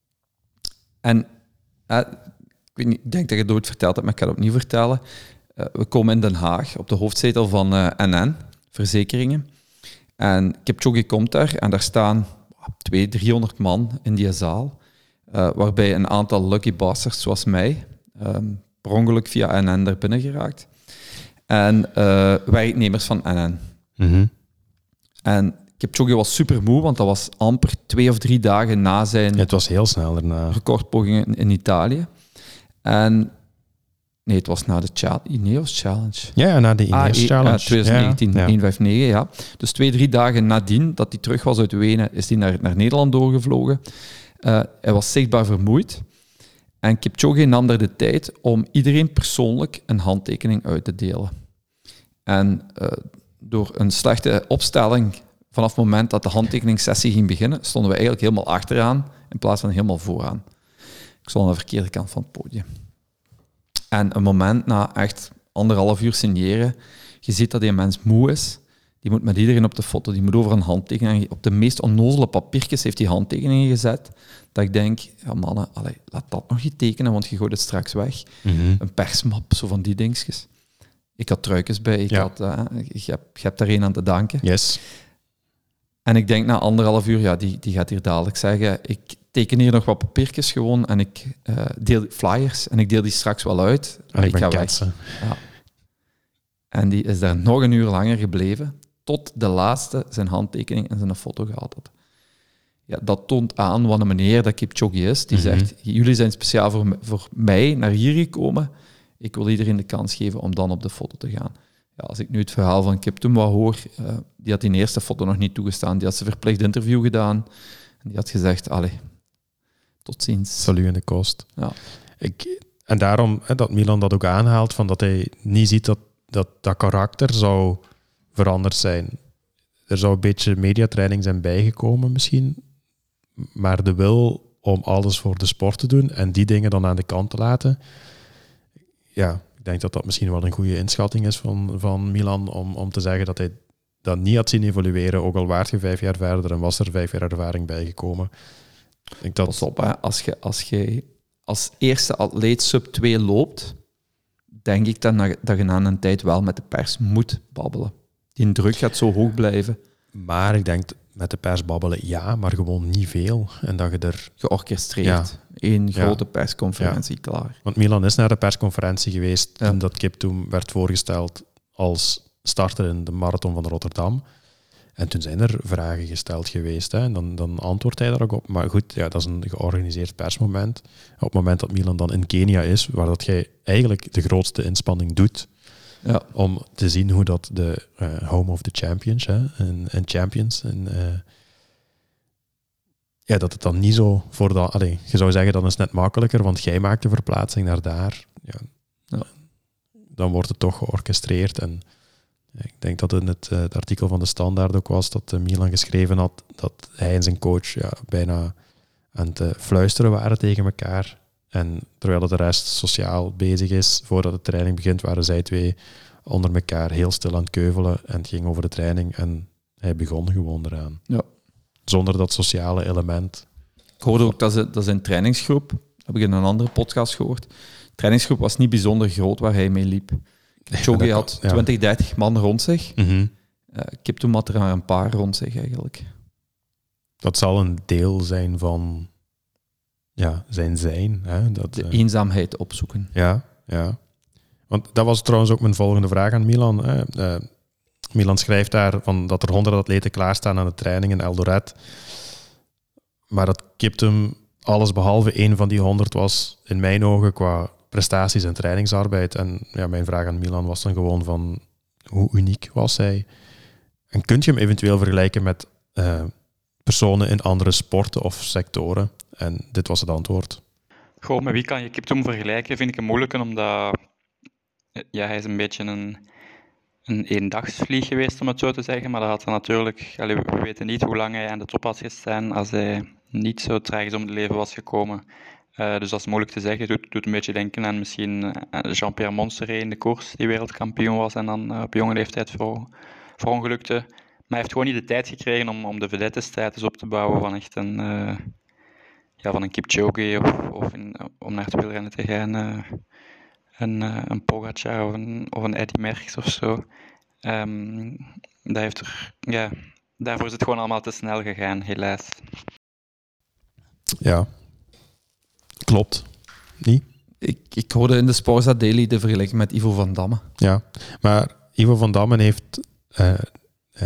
Speaker 2: en uh, ik, weet niet, ik denk dat je het ooit verteld hebt, maar ik ga het opnieuw vertellen. Uh, we komen in Den Haag, op de hoofdzetel van uh, N N, verzekeringen. En Kipchoge komt daar en daar staan tweehonderd, driehonderd man in die zaal, uh, waarbij een aantal lucky bastards zoals mij um, per ongeluk via N N daar binnen geraakt. En uh, werknemers van N N.
Speaker 1: Mm-hmm.
Speaker 2: En Kipchoge was super moe, want dat was amper twee of drie dagen na zijn...
Speaker 1: Ja, het was heel snel daarna.
Speaker 2: ...recordpogingen in, in Italië. En... Nee, het was na de cha- Ineos Challenge.
Speaker 1: Ja, na de Ineos
Speaker 2: ah,
Speaker 1: Challenge.
Speaker 2: Uh, twintig negentien,
Speaker 1: ja.
Speaker 2: honderdvijfennegentig, ja. Dus twee, drie dagen nadien dat hij terug was uit Wenen, is hij naar, naar Nederland doorgevlogen. Uh, hij was zichtbaar vermoeid. En Kipchoge nam daar de tijd om iedereen persoonlijk een handtekening uit te delen. En uh, door een slechte opstelling, vanaf het moment dat de handtekeningssessie ging beginnen, stonden we eigenlijk helemaal achteraan, in plaats van helemaal vooraan. Ik stond aan de verkeerde kant van het podium. En een moment na echt anderhalf uur signeren, je ziet dat die mens moe is. Die moet met iedereen op de foto, die moet over een handtekening. Op de meest onnozele papiertjes heeft hij handtekeningen gezet. Dat ik denk, ja mannen, allez, laat dat nog niet tekenen, want je gooit het straks weg.
Speaker 1: Mm-hmm.
Speaker 2: Een persmap, zo van die dingetjes. Ik had truikens bij, ik
Speaker 1: ja.
Speaker 2: had, uh, je, hebt, je hebt daar een aan te danken.
Speaker 1: Yes.
Speaker 2: En ik denk na anderhalf uur, ja, die, die gaat hier dadelijk zeggen, ik teken hier nog wat papiertjes gewoon en ik uh, deel flyers en ik deel die straks wel uit.
Speaker 1: En ik, ik
Speaker 2: ga
Speaker 1: weg.
Speaker 2: Ja. En die is daar nog een uur langer gebleven, tot de laatste zijn handtekening en zijn foto gehad had. Ja, dat toont aan wat een meneer dat Kipchoge is. Die mm-hmm. zegt, jullie zijn speciaal voor, voor mij naar hier gekomen. Ik wil iedereen de kans geven om dan op de foto te gaan. Ja, als ik nu het verhaal van Kiptoum wat hoor, uh, die had die eerste foto nog niet toegestaan. Die had zijn verplicht interview gedaan. En die had gezegd, allee, tot ziens.
Speaker 1: Salut in de kost.
Speaker 2: Ja.
Speaker 1: Ik, en daarom hè, dat Milan dat ook aanhaalt, van dat hij niet ziet dat dat, dat karakter zou veranderd zijn. er zou een beetje mediatraining zijn bijgekomen misschien, maar de wil om alles voor de sport te doen en die dingen dan aan de kant te laten, ja, ik denk dat dat misschien wel een goede inschatting is van, van Milan om, om te zeggen dat hij dat niet had zien evolueren, ook al waart je vijf jaar verder en was er vijf jaar ervaring bijgekomen. Ik denk dat...
Speaker 2: Pas op, hè. Als je als, je als eerste atleet sub twee loopt, denk ik dan dat je na een tijd wel met de pers moet babbelen. Die druk gaat zo hoog blijven.
Speaker 1: Maar ik denk met de pers babbelen, ja, maar gewoon niet veel. En dat je er...
Speaker 2: Georchestreerd.
Speaker 1: Ja.
Speaker 2: Eén grote
Speaker 1: Ja.
Speaker 2: persconferentie,
Speaker 1: Ja.
Speaker 2: klaar.
Speaker 1: Want Milan is naar de persconferentie geweest
Speaker 2: Ja.
Speaker 1: toen dat Kiptoum werd voorgesteld als starter in de marathon van Rotterdam. En toen zijn er vragen gesteld geweest. Hè. En dan, dan antwoordt hij daar ook op. Maar goed, ja, dat is een georganiseerd persmoment. Op het moment dat Milan dan in Kenia is, waar dat jij eigenlijk de grootste inspanning doet,
Speaker 2: Ja.
Speaker 1: om te zien hoe dat de uh, home of the champions hè, en, en champions en, uh, ja, dat het dan niet zo voor dat... Allee, je zou zeggen, dan is het net makkelijker, want jij maakt de verplaatsing naar daar. Ja,
Speaker 2: Ja.
Speaker 1: Dan wordt het toch georchestreerd. En ja, ik denk dat in het, uh, het artikel van de Standaard ook was dat uh, Milan geschreven had dat hij en zijn coach ja, bijna aan het uh, fluisteren waren tegen elkaar. En terwijl de rest sociaal bezig is, voordat de training begint, waren zij twee onder elkaar heel stil aan het keuvelen. En het ging over de training en hij begon gewoon eraan.
Speaker 2: Ja.
Speaker 1: Zonder dat sociale element.
Speaker 2: Ik hoorde ook dat ze, dat ze een trainingsgroep, heb ik in een andere podcast gehoord, de trainingsgroep was niet bijzonder groot waar hij mee liep. Chogi
Speaker 1: Ja,
Speaker 2: had
Speaker 1: ja.
Speaker 2: twintig, dertig man rond zich.
Speaker 1: Mm-hmm.
Speaker 2: Uh, Kiptoum had er maar een paar rond zich eigenlijk.
Speaker 1: Dat zal een deel zijn van ja, zijn zijn. Hè? Dat,
Speaker 2: De
Speaker 1: uh,
Speaker 2: eenzaamheid opzoeken.
Speaker 1: Ja, ja. Want dat was trouwens ook mijn volgende vraag aan Milan. Hè. Uh, Milan schrijft daar van dat er honderd atleten klaarstaan aan de training in Eldoret. Maar dat Kiptoum alles behalve één van die honderd was, in mijn ogen, qua prestaties en trainingsarbeid. En ja, mijn vraag aan Milan was dan gewoon van, hoe uniek was hij? En kun je hem eventueel vergelijken met uh, personen in andere sporten of sectoren? En dit was het antwoord.
Speaker 3: Goh, met wie kan je Kiptoum vergelijken? Vind ik een moeilijke, omdat ja, hij is een beetje een, een eendagsvlieg geweest, om het zo te zeggen. Maar dat had er natuurlijk... Allee, we weten niet hoe lang hij aan de top had gestaan als hij niet zo tragisch om het leven was gekomen. Uh, dus dat is moeilijk te zeggen. Het doet, doet een beetje denken aan misschien Jean-Pierre Monseré in de koers, die wereldkampioen was en dan uh, op jonge leeftijd ver, verongelukte. Maar hij heeft gewoon niet de tijd gekregen om, om de vedette-status op te bouwen van echt een... Uh, ja, van een Kipchoge of, of in, om naar het wielrennen te gaan, uh, een, uh, een Pogacar of een, of een Eddy Merckx of zo. Um, dat heeft er, ja, daarvoor is het gewoon allemaal te snel gegaan, helaas.
Speaker 1: Ja, klopt. Niet?
Speaker 2: Ik, ik hoorde in de Sporza Daily de vergelijking met Ivo van Damme.
Speaker 1: Ja, maar Ivo van Damme heeft uh, uh,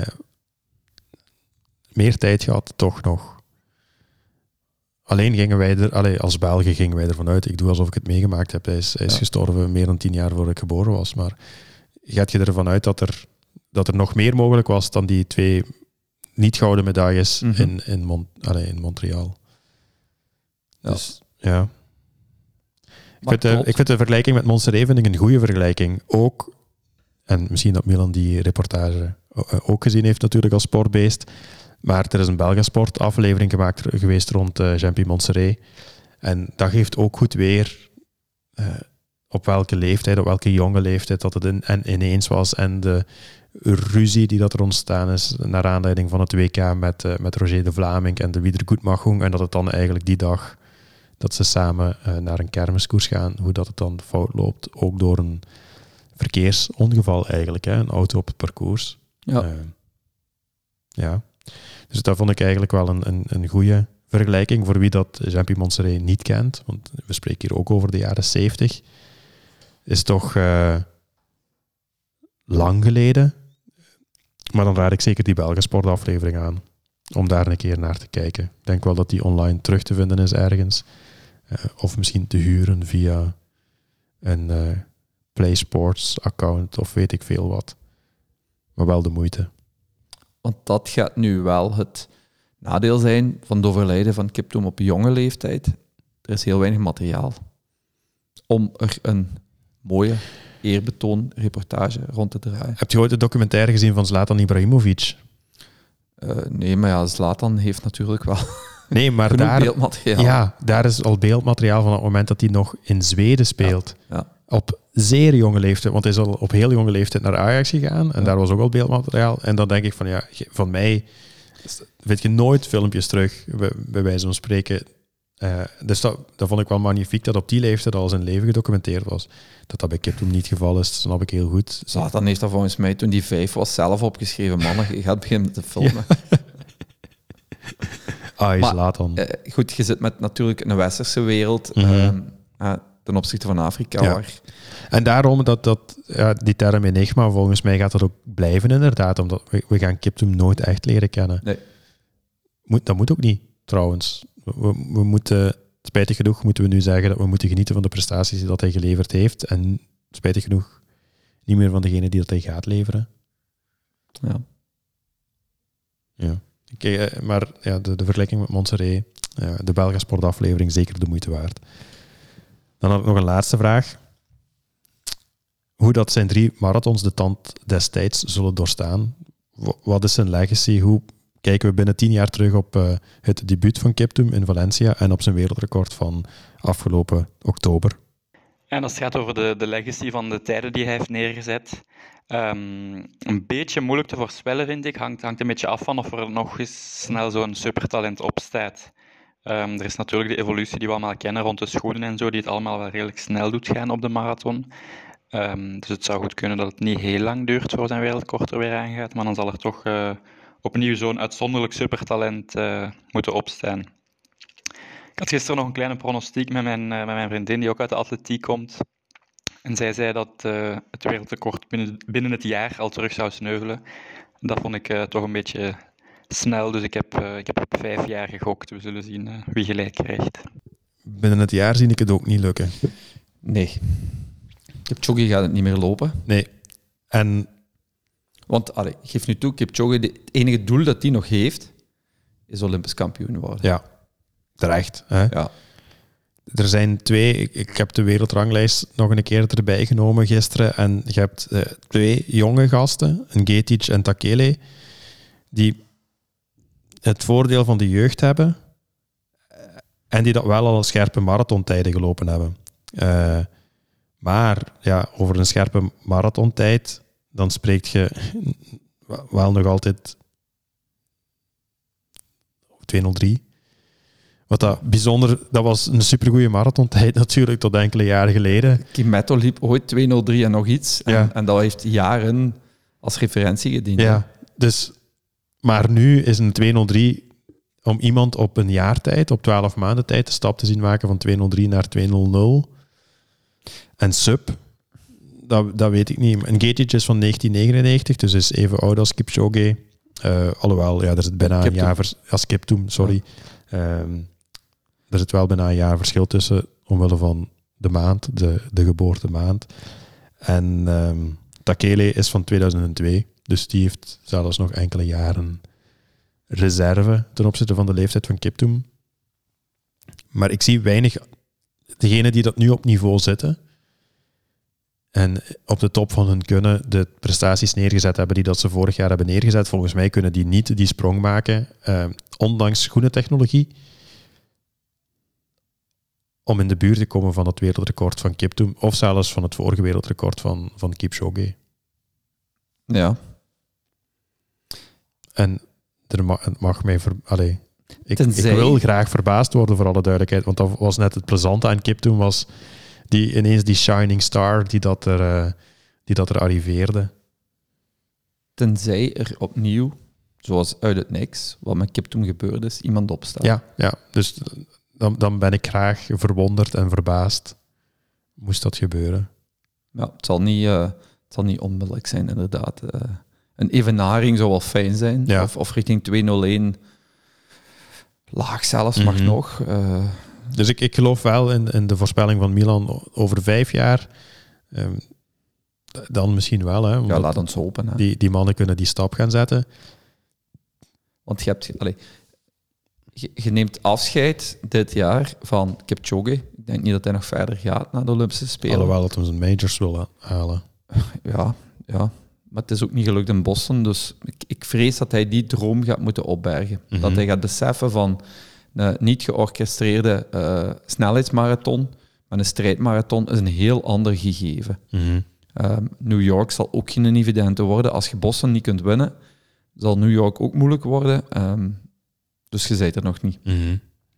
Speaker 1: meer tijd gehad, toch nog. Alleen gingen wij er, allee, als Belgen gingen wij ervan uit, ik doe alsof ik het meegemaakt heb, hij is, hij is ja. gestorven meer dan tien jaar voordat ik geboren was, maar gaat je ervan uit dat er, dat er nog meer mogelijk was dan die twee niet-gouden medailles mm-hmm. in, in, Mon, allee, in Montreal? Ja. Dus, ja. Ik vind, de, ik vind de vergelijking met Monseré vind ik een goede vergelijking. Ook, en misschien dat Milan die reportage ook gezien heeft natuurlijk als sportbeest, maar er is een Belgasport aflevering gemaakt geweest rond uh, Jean-Pierre Monseré. En dat geeft ook goed weer uh, op welke leeftijd, op welke jonge leeftijd dat het in, en ineens was. En de ruzie die dat er ontstaan is naar aanleiding van het W K met, uh, met Roger de Vlaming en de Wiedergutmachung. En dat het dan eigenlijk die dag dat ze samen uh, naar een kermiskoers gaan, hoe dat het dan fout loopt. Ook door een verkeersongeval eigenlijk, hè? Een auto op het parcours.
Speaker 2: Ja.
Speaker 1: Uh, ja. Dus dat vond ik eigenlijk wel een, een, een goede vergelijking voor wie dat Jean-Pierre Monseré niet kent. Want we spreken hier ook over de jaren zeventig. Is toch uh, lang geleden. Maar dan raad ik zeker die Belgasport aflevering aan. Om daar een keer naar te kijken. Ik denk wel dat die online terug te vinden is ergens. Uh, of misschien te huren via een uh, Play Sports account of weet ik veel wat. Maar wel de moeite.
Speaker 2: Want dat gaat nu wel het nadeel zijn van het overlijden van Kiptoum op jonge leeftijd. Er is heel weinig materiaal om er een mooie eerbetoon reportage rond te draaien.
Speaker 1: Heb je ooit de documentaire gezien van Zlatan Ibrahimovic?
Speaker 2: Uh, nee, maar ja, Zlatan heeft natuurlijk wel
Speaker 1: nee, maar daar,
Speaker 2: beeldmateriaal.
Speaker 1: Ja, daar is al beeldmateriaal van het moment dat hij nog in Zweden speelt.
Speaker 2: Ja, ja.
Speaker 1: Op zeer jonge leeftijd, want hij is al op heel jonge leeftijd naar Ajax gegaan en ja. daar was ook al beeldmateriaal. En dan denk ik van, ja, van mij vind je nooit filmpjes terug, bij, bij wijze van spreken. Uh, dus dat, dat vond ik wel magnifiek, dat op die leeftijd al zijn leven gedocumenteerd was. Dat dat bij Kiptoum niet het geval is, dat snap ik heel goed.
Speaker 2: Zlatan heeft dat volgens mij toen die vijf was zelf opgeschreven. Mannen, je gaat beginnen te filmen.
Speaker 1: Ja. Ah, is Zlatan.
Speaker 2: Uh, goed, je zit met natuurlijk een westerse wereld mm-hmm. uh, uh, ten opzichte van Afrika.
Speaker 1: Ja.
Speaker 2: Waar...
Speaker 1: En daarom dat, dat ja, die term enigma, volgens mij gaat dat ook blijven inderdaad, omdat we, we gaan Kiptoum nooit echt leren kennen.
Speaker 2: Nee.
Speaker 1: Moet, dat moet ook niet, trouwens. We, we moeten, spijtig genoeg moeten we nu zeggen dat we moeten genieten van de prestaties die dat hij geleverd heeft en spijtig genoeg niet meer van degene die dat hij gaat leveren.
Speaker 2: Ja.
Speaker 1: Ja. Okay, maar ja, de, de vergelijking met Montserrat, ja, de Belga Sportaflevering, zeker de moeite waard. Dan had ik nog een laatste vraag. Hoe dat zijn drie marathons de tand destijds zullen doorstaan. Wat is zijn legacy? Hoe kijken we binnen tien jaar terug op uh, het debuut van Kiptoum in Valencia en op zijn wereldrecord van afgelopen oktober?
Speaker 3: En als het gaat over de, de legacy van de tijden die hij heeft neergezet, um, een beetje moeilijk te voorspellen, vind ik. Hangt, hangt een beetje af van of er nog eens snel zo'n supertalent opstaat. Um, er is natuurlijk de evolutie die we allemaal kennen rond de schoenen en zo, die het allemaal wel redelijk snel doet gaan op de marathon. Um, dus het zou goed kunnen dat het niet heel lang duurt voor zijn wereldrecord er weer aangaat, maar dan zal er toch uh, opnieuw zo'n uitzonderlijk supertalent uh, moeten opstaan. Ik had gisteren nog een kleine pronostiek met mijn, uh, met mijn vriendin, die ook uit de atletiek komt. En zij zei dat uh, het wereldrecord binnen, binnen het jaar al terug zou sneuvelen. Dat vond ik uh, toch een beetje snel, dus ik heb, uh, ik heb op vijf jaar gegokt. We zullen zien uh, wie gelijk krijgt.
Speaker 1: Binnen het jaar zie ik het ook niet lukken.
Speaker 2: Nee. Kipchoge gaat het niet meer lopen.
Speaker 1: Nee. En...
Speaker 2: Want, allee, ik geef nu toe, Kipchoge, het enige doel dat hij nog heeft, is Olympisch kampioen worden.
Speaker 1: Ja, terecht. Hè?
Speaker 2: Ja.
Speaker 1: Er zijn twee, ik, ik heb de wereldranglijst nog een keer erbij genomen gisteren, en je hebt uh, twee jonge gasten, een Getic en Takele, die het voordeel van de jeugd hebben en die dat wel al scherpe marathontijden gelopen hebben. Uh, maar ja, over een scherpe marathontijd, dan spreekt je wel nog altijd twee nul drie. Wat dat bijzonder, dat was een supergoeie marathontijd natuurlijk tot enkele jaren geleden.
Speaker 2: Kimetto liep ooit twee nul drie en nog iets. En,
Speaker 1: ja.
Speaker 2: en dat heeft jaren als referentie gediend.
Speaker 1: Ja, dus, maar nu is een twee nul drie om iemand op een jaar tijd, op twaalf maanden tijd, de stap te zien maken van twee nul drie naar twee nul nul. En sub, dat, dat weet ik niet. En Getic is van negentien negenennegentig, dus is even oud als Kipchoge. Uh, alhoewel, ja, er zit bijna een jaar... Vers- als Kiptoum, sorry. Ja. Um, er zit wel bijna een jaar verschil tussen, omwille van de maand, de, de geboortemaand. En um, Takele is van tweeduizend twee, dus die heeft zelfs nog enkele jaren reserve ten opzichte van de leeftijd van Kiptoum. Maar ik zie weinig... Degenen die dat nu op niveau zitten en op de top van hun kunnen de prestaties neergezet hebben die dat ze vorig jaar hebben neergezet, volgens mij kunnen die niet die sprong maken, uh, ondanks schoenentechnologie, om in de buurt te komen van het wereldrecord van Kiptoum, of zelfs van het vorige wereldrecord van, van Kipchoge.
Speaker 2: Ja.
Speaker 1: En er mag, het mag mij... Ver, allee, ik,
Speaker 2: Tenzij...
Speaker 1: ik wil graag verbaasd worden, voor alle duidelijkheid, want dat was net het plezante aan Kiptoum, was die, ineens die shining star die dat er, uh, die dat er arriveerde.
Speaker 2: Tenzij er opnieuw, zoals uit het niks, wat met Kiptoum gebeurd is, iemand opstaat.
Speaker 1: Ja, ja, dus dan, dan ben ik graag verwonderd en verbaasd. Moest dat gebeuren?
Speaker 2: Ja, het zal niet, uh, het zal niet onmiddellijk zijn, inderdaad. Uh, een evenaring zou wel fijn zijn.
Speaker 1: Ja.
Speaker 2: Of, of richting twee nul één. Laag zelfs, mag mm-hmm. nog. Uh,
Speaker 1: dus ik, ik geloof wel in, in de voorspelling van Milan over vijf jaar. Um, dan misschien wel. Hè,
Speaker 2: ja, laat ons hopen. Hè.
Speaker 1: Die, die mannen kunnen die stap gaan zetten.
Speaker 2: Want je hebt... Allez, je, je neemt afscheid dit jaar van Kipchoge. Ik denk niet dat hij nog verder gaat naar de Olympische Spelen.
Speaker 1: Alhoewel dat hij zijn majors wil halen.
Speaker 2: Ja, ja. maar het is ook niet gelukt in Boston. Dus ik, ik vrees dat hij die droom gaat moeten opbergen. Mm-hmm. Dat hij gaat beseffen van een niet georchestreerde uh, snelheidsmarathon, maar een strijdmarathon is een heel ander gegeven.
Speaker 1: Mm-hmm.
Speaker 2: Um, New York zal ook geen evidente worden. Als je Boston niet kunt winnen, zal New York ook moeilijk worden. Um, dus je zijt er nog niet.
Speaker 1: Mm-hmm.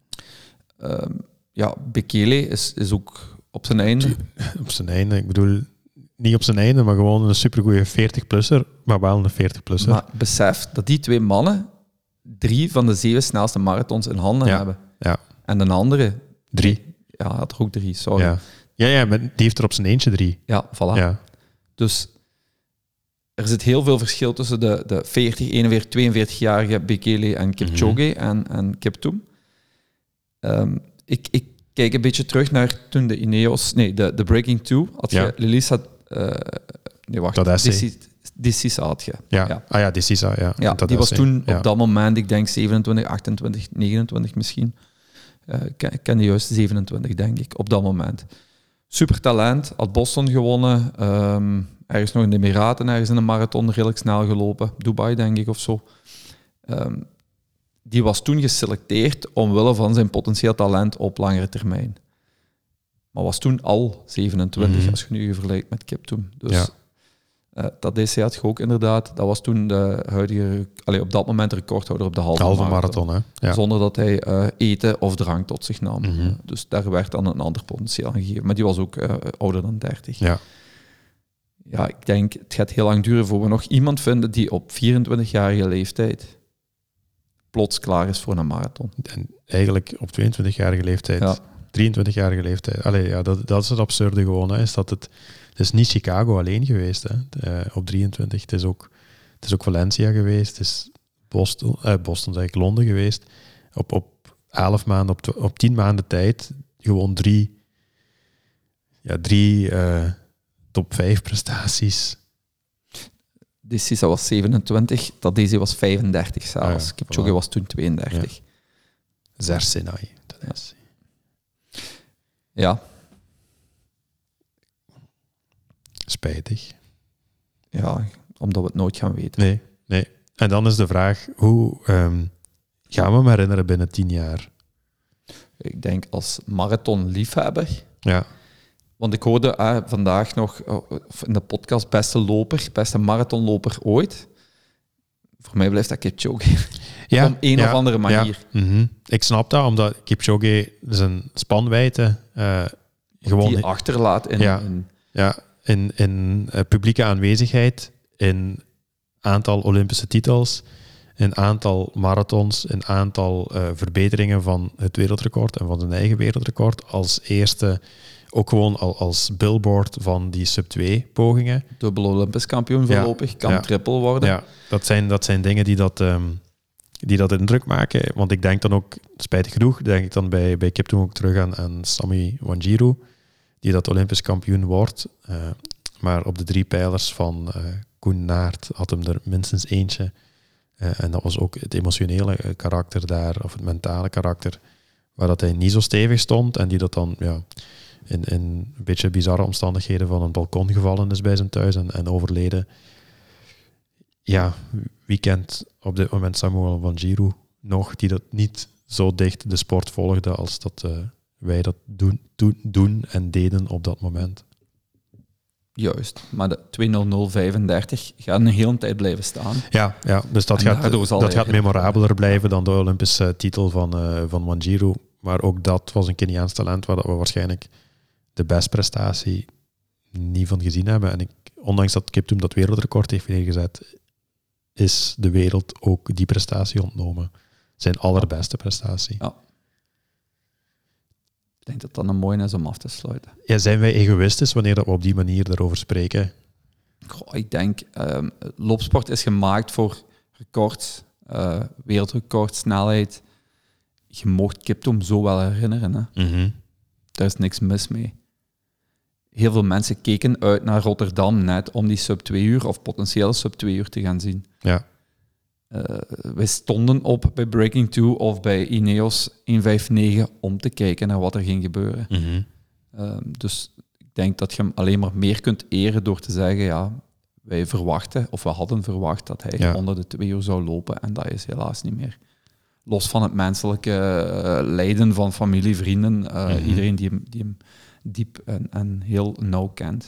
Speaker 2: Um, ja, Bekele is, is ook op zijn einde.
Speaker 1: Op zijn einde, ik bedoel, niet op zijn einde, maar gewoon een supergoeie veertig-plusser, maar wel een veertig-plusser.
Speaker 2: Maar besef dat die twee mannen drie van de zeven snelste marathons in handen
Speaker 1: ja,
Speaker 2: hebben.
Speaker 1: Ja.
Speaker 2: En de andere...
Speaker 1: Drie.
Speaker 2: Ja, had er ook drie, sorry.
Speaker 1: Ja, ja, ja, maar die heeft er op zijn eentje drie.
Speaker 2: Ja, voilà.
Speaker 1: Ja.
Speaker 2: Dus er zit heel veel verschil tussen de, de veertig, eenenveertig, tweeënveertig-jarige Bekele en Kipchoge mm-hmm. en, en Kiptoum. Um, ik, ik kijk een beetje terug naar toen de Ineos... Nee, de, de Breaking Two. Had je... Ja. Lelisa... Uh, nee, wacht.
Speaker 1: Dat essay.
Speaker 2: Decisa had je.
Speaker 1: Ja. ja. Ah ja, Decisa, ja.
Speaker 2: ja die
Speaker 1: essay.
Speaker 2: was toen
Speaker 1: ja.
Speaker 2: op dat moment, ik denk zevenentwintig, achtentwintig, negenentwintig misschien. Uh, ik ken de juiste zevenentwintig, denk ik, op dat moment. Super talent, had Boston gewonnen. Um, ergens nog in de Emiraten, ergens in een marathon, redelijk snel gelopen. Dubai, denk ik, of zo. Um, die was toen geselecteerd omwille van zijn potentieel talent op langere termijn. Maar was toen al zevenentwintig, mm-hmm. als je nu vergelijkt met Kiptoum. Dus
Speaker 1: ja.
Speaker 2: uh, dat D C had je ook inderdaad. Dat was toen de huidige, allee, op dat moment de recordhouder op de halve,
Speaker 1: halve
Speaker 2: marathon.
Speaker 1: marathon hè? Ja.
Speaker 2: Zonder dat hij uh, eten of drank tot zich nam.
Speaker 1: Mm-hmm.
Speaker 2: Uh, dus daar werd dan een ander potentieel aan gegeven. Maar die was ook uh, ouder dan dertig.
Speaker 1: Ja.
Speaker 2: Ja, ik denk, het gaat heel lang duren voor we nog iemand vinden die op vierentwintigjarige leeftijd plots klaar is voor een marathon.
Speaker 1: En eigenlijk op tweeëntwintigjarige leeftijd,
Speaker 2: ja.
Speaker 1: drieëntwintigjarige leeftijd. Allee, ja, dat, dat is het absurde gewoon. Hè, is dat het, het is niet Chicago alleen geweest hè, uh, op drieëntwintig. Het is, ook, het is ook Valencia geweest. Het is Boston, uh, Boston zeg ik, Londen geweest. Op, op elf maanden, op, op tien maanden tijd gewoon drie, ja, drie uh, top vijf prestaties.
Speaker 2: Decisa was zevenentwintig, dat deze was vijfendertig zelfs.
Speaker 1: Ah, ja,
Speaker 2: Kipchoge
Speaker 1: voilà.
Speaker 2: was toen tweeëndertig.
Speaker 1: Ja. Zersinai. Dat is.
Speaker 2: Ja.
Speaker 1: Spijtig.
Speaker 2: Ja, omdat we het nooit gaan weten.
Speaker 1: Nee, nee. En dan is de vraag, hoe um, gaan we hem herinneren binnen tien jaar?
Speaker 2: Ik denk als marathonliefhebber.
Speaker 1: Ja.
Speaker 2: Want ik hoorde uh, vandaag nog uh, in de podcast beste loper, beste marathonloper ooit. Voor mij blijft dat Kipchoge.
Speaker 1: Ja,
Speaker 2: op een
Speaker 1: ja,
Speaker 2: of andere manier.
Speaker 1: Ja. Mm-hmm. Ik snap dat, omdat Kipchoge zijn spanwijdte uh, gewoon...
Speaker 2: Die achterlaat in...
Speaker 1: Ja,
Speaker 2: in,
Speaker 1: ja, in, in uh, publieke aanwezigheid, in aantal Olympische titels, in aantal marathons, in aantal uh, verbeteringen van het wereldrecord en van zijn eigen wereldrecord als eerste... Ook gewoon al als billboard van die sub twee pogingen.
Speaker 2: Dubbel Olympisch kampioen voorlopig, ja, kan ja. triple worden.
Speaker 1: Ja, dat zijn, dat zijn dingen die dat, um, die dat indruk maken. Want ik denk dan ook, spijtig genoeg, denk ik dan bij, bij Kiptoum ook terug aan, aan Sami Wanjiru, die dat Olympisch kampioen wordt. Uh, maar op de drie pijlers van uh, Koen Naert had hem er minstens eentje. Uh, en dat was ook het emotionele karakter daar, of het mentale karakter, waar dat hij niet zo stevig stond en die dat dan... ja. In, in een beetje bizarre omstandigheden van een balkon gevallen is bij zijn thuis en, en overleden. Ja, wie kent op dit moment Samuel Wanjiru nog, die dat niet zo dicht de sport volgde als dat uh, wij dat doen, doen, doen en deden op dat moment.
Speaker 2: Juist, maar de twee nul nul vijfendertig gaat een hele tijd blijven staan.
Speaker 1: Ja, ja dus dat en gaat, dat gaat memorabeler blijven dan de Olympische titel van, uh, van Wanjiru. Maar ook dat was een Keniaans talent waar we waarschijnlijk de bestprestatie niet van gezien hebben. En ik, ondanks dat Kiptoum dat wereldrecord heeft neergezet, is de wereld ook die prestatie ontnomen. Zijn allerbeste prestatie.
Speaker 2: Ja. Ik denk dat dat een mooie is om af te sluiten.
Speaker 1: Ja, zijn wij egoïstisch wanneer we op die manier daarover spreken?
Speaker 2: Goh, ik denk, um, loopsport is gemaakt voor records, uh, wereldrecord, snelheid. Je mocht Kiptoum zo wel herinneren. Hè?
Speaker 1: Mm-hmm.
Speaker 2: Daar is niks mis mee. Heel veel mensen keken uit naar Rotterdam net om die sub twee uur of potentiële sub twee uur te gaan zien.
Speaker 1: Ja.
Speaker 2: Uh, wij stonden op bij Breaking Two of bij Ineos honderdnegenenvijftig om te kijken naar wat er ging gebeuren.
Speaker 1: Mm-hmm.
Speaker 2: Uh, dus ik denk dat je hem alleen maar meer kunt eren door te zeggen, ja, wij verwachten, of we hadden verwacht, dat hij
Speaker 1: Ja.
Speaker 2: onder de twee uur zou lopen. En dat is helaas niet meer. Los van het menselijke uh, lijden van familie, vrienden, uh,
Speaker 1: Mm-hmm.
Speaker 2: iedereen die hem, die hem diep en, en heel nauw kent.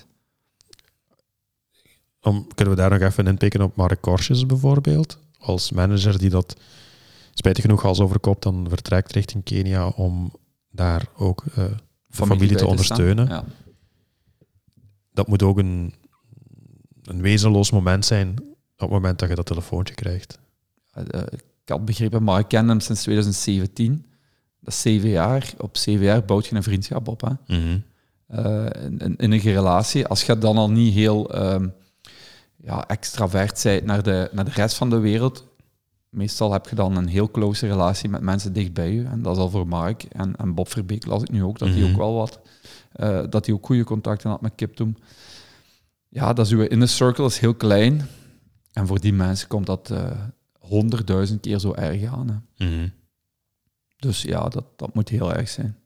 Speaker 1: Om, kunnen we daar nog even inpikken op Mark Korsjes bijvoorbeeld? Als manager die dat spijtig genoeg hals over kop dan vertrekt richting Kenia om daar ook uh, de familie, familie te ondersteunen.
Speaker 2: Ja.
Speaker 1: Dat moet ook een, een wezenloos moment zijn op het moment dat je dat telefoontje krijgt.
Speaker 2: Uh, uh, ik had begrepen, maar ik ken hem sinds twintig zeventien. Dat is zeven jaar. Op zeven jaar bouwt je een vriendschap op. Hè?
Speaker 1: Mm-hmm.
Speaker 2: Uh, in, in een relatie. Als je dan al niet heel um, ja, extravert bent naar de, naar de rest van de wereld, meestal heb je dan een heel close relatie met mensen dicht bij je. En dat is al voor Mark. En, en Bob Verbeek las ik nu ook, dat hij
Speaker 1: Mm-hmm.
Speaker 2: ook wel wat... Uh, dat hij ook goede contacten had met Kiptoum. Ja, dat is uw inner circle is heel klein. En voor die mensen komt dat honderdduizend uh, keer zo erg aan. Hè.
Speaker 1: Mm-hmm.
Speaker 2: Dus ja, dat, dat moet heel erg zijn.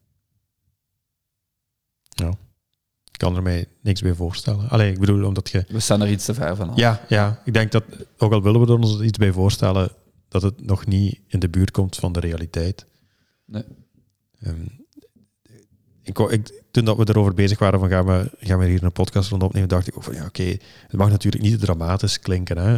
Speaker 1: Ja. Ik kan er mij niks bij voorstellen. Allee, ik bedoel, omdat je...
Speaker 2: We staan er iets te ver van af.
Speaker 1: Ja, ja, ik denk dat, ook al willen we er ons iets bij voorstellen, dat het nog niet in de buurt komt van de realiteit.
Speaker 2: Nee.
Speaker 1: Um, ik, ik, toen dat we erover bezig waren van gaan we, gaan we hier een podcast rond opnemen, dacht ik ook van ja, oké, okay, het mag natuurlijk niet te dramatisch klinken, hè.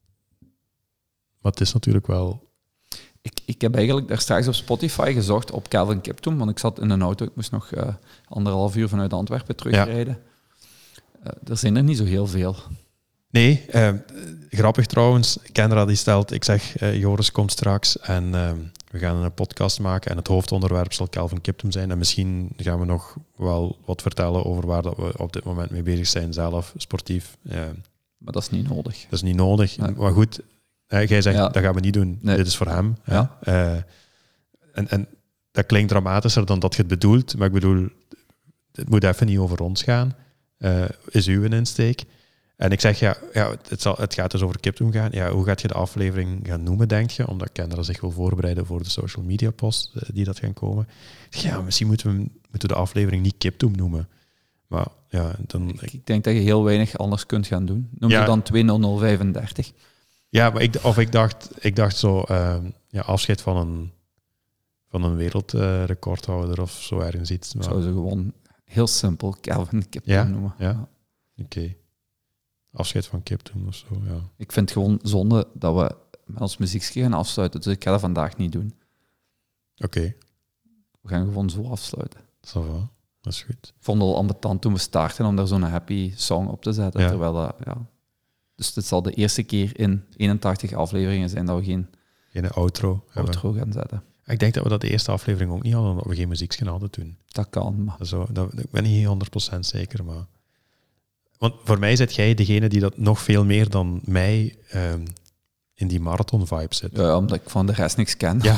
Speaker 1: Maar het is natuurlijk wel...
Speaker 2: Ik, ik heb eigenlijk daar straks op Spotify gezocht op Calvin Kiptoum, want ik zat in een auto, ik moest nog uh, anderhalf uur vanuit Antwerpen terugrijden. Ja. Uh, er zijn er niet zo heel veel.
Speaker 1: Nee, uh, grappig trouwens, Kendra die stelt, ik zeg, uh, Joris komt straks en uh, we gaan een podcast maken en het hoofdonderwerp zal Calvin Kiptoum zijn en misschien gaan we nog wel wat vertellen over waar dat we op dit moment mee bezig zijn, zelf, sportief. Uh,
Speaker 2: maar dat is niet nodig.
Speaker 1: Dat is niet nodig, nee. Maar goed... Jij zegt, ja. dat gaan we niet doen. Nee. Dit is voor hem.
Speaker 2: Ja.
Speaker 1: Uh, en, en dat klinkt dramatischer dan dat je het bedoelt, maar ik bedoel, het moet even niet over ons gaan, uh, is uw insteek. En ik zeg, ja, ja het, zal, het gaat dus over Kiptoum gaan. Ja, hoe gaat je de aflevering gaan noemen, denk je? Omdat Kendra zich wil voorbereiden voor de social media posts uh, die dat gaan komen. Ja, misschien moeten we, moeten we de aflevering niet Kiptoum noemen. Maar ja, dan...
Speaker 2: Ik, ik denk dat je heel weinig anders kunt gaan doen. Noem je ja. dan tweehonderd vijfendertig.
Speaker 1: Ja, maar ik, of ik dacht, ik dacht zo, uh, ja, afscheid van een, van een wereldrecordhouder uh, of zo ergens iets. Maar...
Speaker 2: Ik zou ze gewoon heel simpel Calvin Kiptoum
Speaker 1: ja?
Speaker 2: noemen.
Speaker 1: Ja, ja. Oké. Okay. Afscheid van Kiptoum of zo, ja.
Speaker 2: Ik vind het gewoon zonde dat we met ons muziekje gaan afsluiten, dus ik ga dat vandaag niet doen.
Speaker 1: Oké. Okay.
Speaker 2: We gaan gewoon zo afsluiten.
Speaker 1: Ça va, dat is goed.
Speaker 2: Ik vond het al ambetant toen we starten om daar zo'n happy song op te zetten, ja. terwijl dat... Ja, dus dit zal de eerste keer in eenentachtig afleveringen zijn dat we geen,
Speaker 1: geen outro,
Speaker 2: outro gaan zetten.
Speaker 1: Ik denk dat we dat de eerste aflevering ook niet hadden, dat we geen muziekje hadden toen.
Speaker 2: Dat kan, maar...
Speaker 1: Zo, dat, ik ben niet honderd procent zeker, maar... Want voor mij zit jij degene die dat nog veel meer dan mij um, in die marathon-vibe zit.
Speaker 2: Ja, omdat ik van de rest niks ken.
Speaker 1: Ja.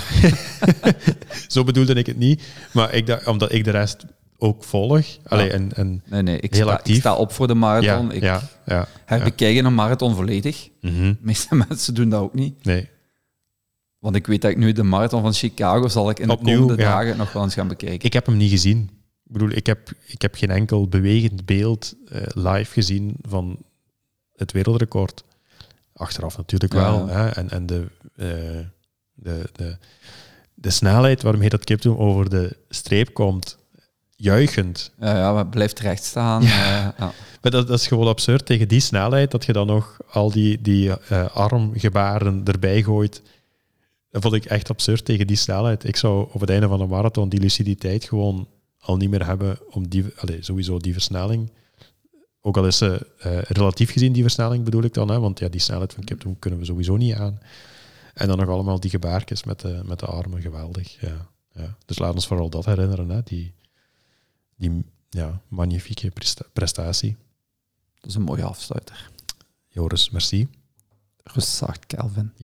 Speaker 1: Zo bedoelde ik het niet, maar ik dacht, omdat ik de rest... ook volg. Allee,
Speaker 2: ja.
Speaker 1: en, en
Speaker 2: nee, nee, ik
Speaker 1: heel
Speaker 2: sta,
Speaker 1: actief.
Speaker 2: Ik sta op voor de marathon.
Speaker 1: Ja,
Speaker 2: ik
Speaker 1: ja, ja,
Speaker 2: herbekijk
Speaker 1: ja.
Speaker 2: een marathon volledig.
Speaker 1: Mm-hmm.
Speaker 2: De meeste mensen doen dat ook niet.
Speaker 1: Nee.
Speaker 2: Want ik weet dat ik nu de marathon van Chicago zal ik in
Speaker 1: Opnieuw,
Speaker 2: de komende
Speaker 1: ja.
Speaker 2: dagen nog wel eens gaan bekijken.
Speaker 1: Ik heb hem niet gezien. Ik bedoel, ik heb, ik heb geen enkel bewegend beeld uh, live gezien van het wereldrecord. Achteraf natuurlijk
Speaker 2: ja,
Speaker 1: wel.
Speaker 2: ja.
Speaker 1: Hè? En, en de, uh, de, de, de snelheid waarmee dat Kiptoum over de streep komt... juichend.
Speaker 2: Ja, ja, maar blijft recht staan.
Speaker 1: Ja.
Speaker 2: Uh, ja.
Speaker 1: Maar dat, dat is gewoon absurd tegen die snelheid, dat je dan nog al die, die uh, armgebaren erbij gooit. Dat vond ik echt absurd tegen die snelheid. Ik zou op het einde van een marathon die luciditeit gewoon al niet meer hebben om die, allez, sowieso die versnelling. Ook al is ze uh, relatief gezien die versnelling bedoel ik dan, hè, want ja, die snelheid van Kiptoum kunnen we sowieso niet aan. En dan nog allemaal die gebaartjes met de, met de armen, geweldig. Ja, ja. Dus laat ons vooral dat herinneren, hè, die... Die ja, magnifieke presta- prestatie.
Speaker 2: Dat is een mooie afsluiter.
Speaker 1: Joris, merci.
Speaker 2: Rust zacht, Calvin.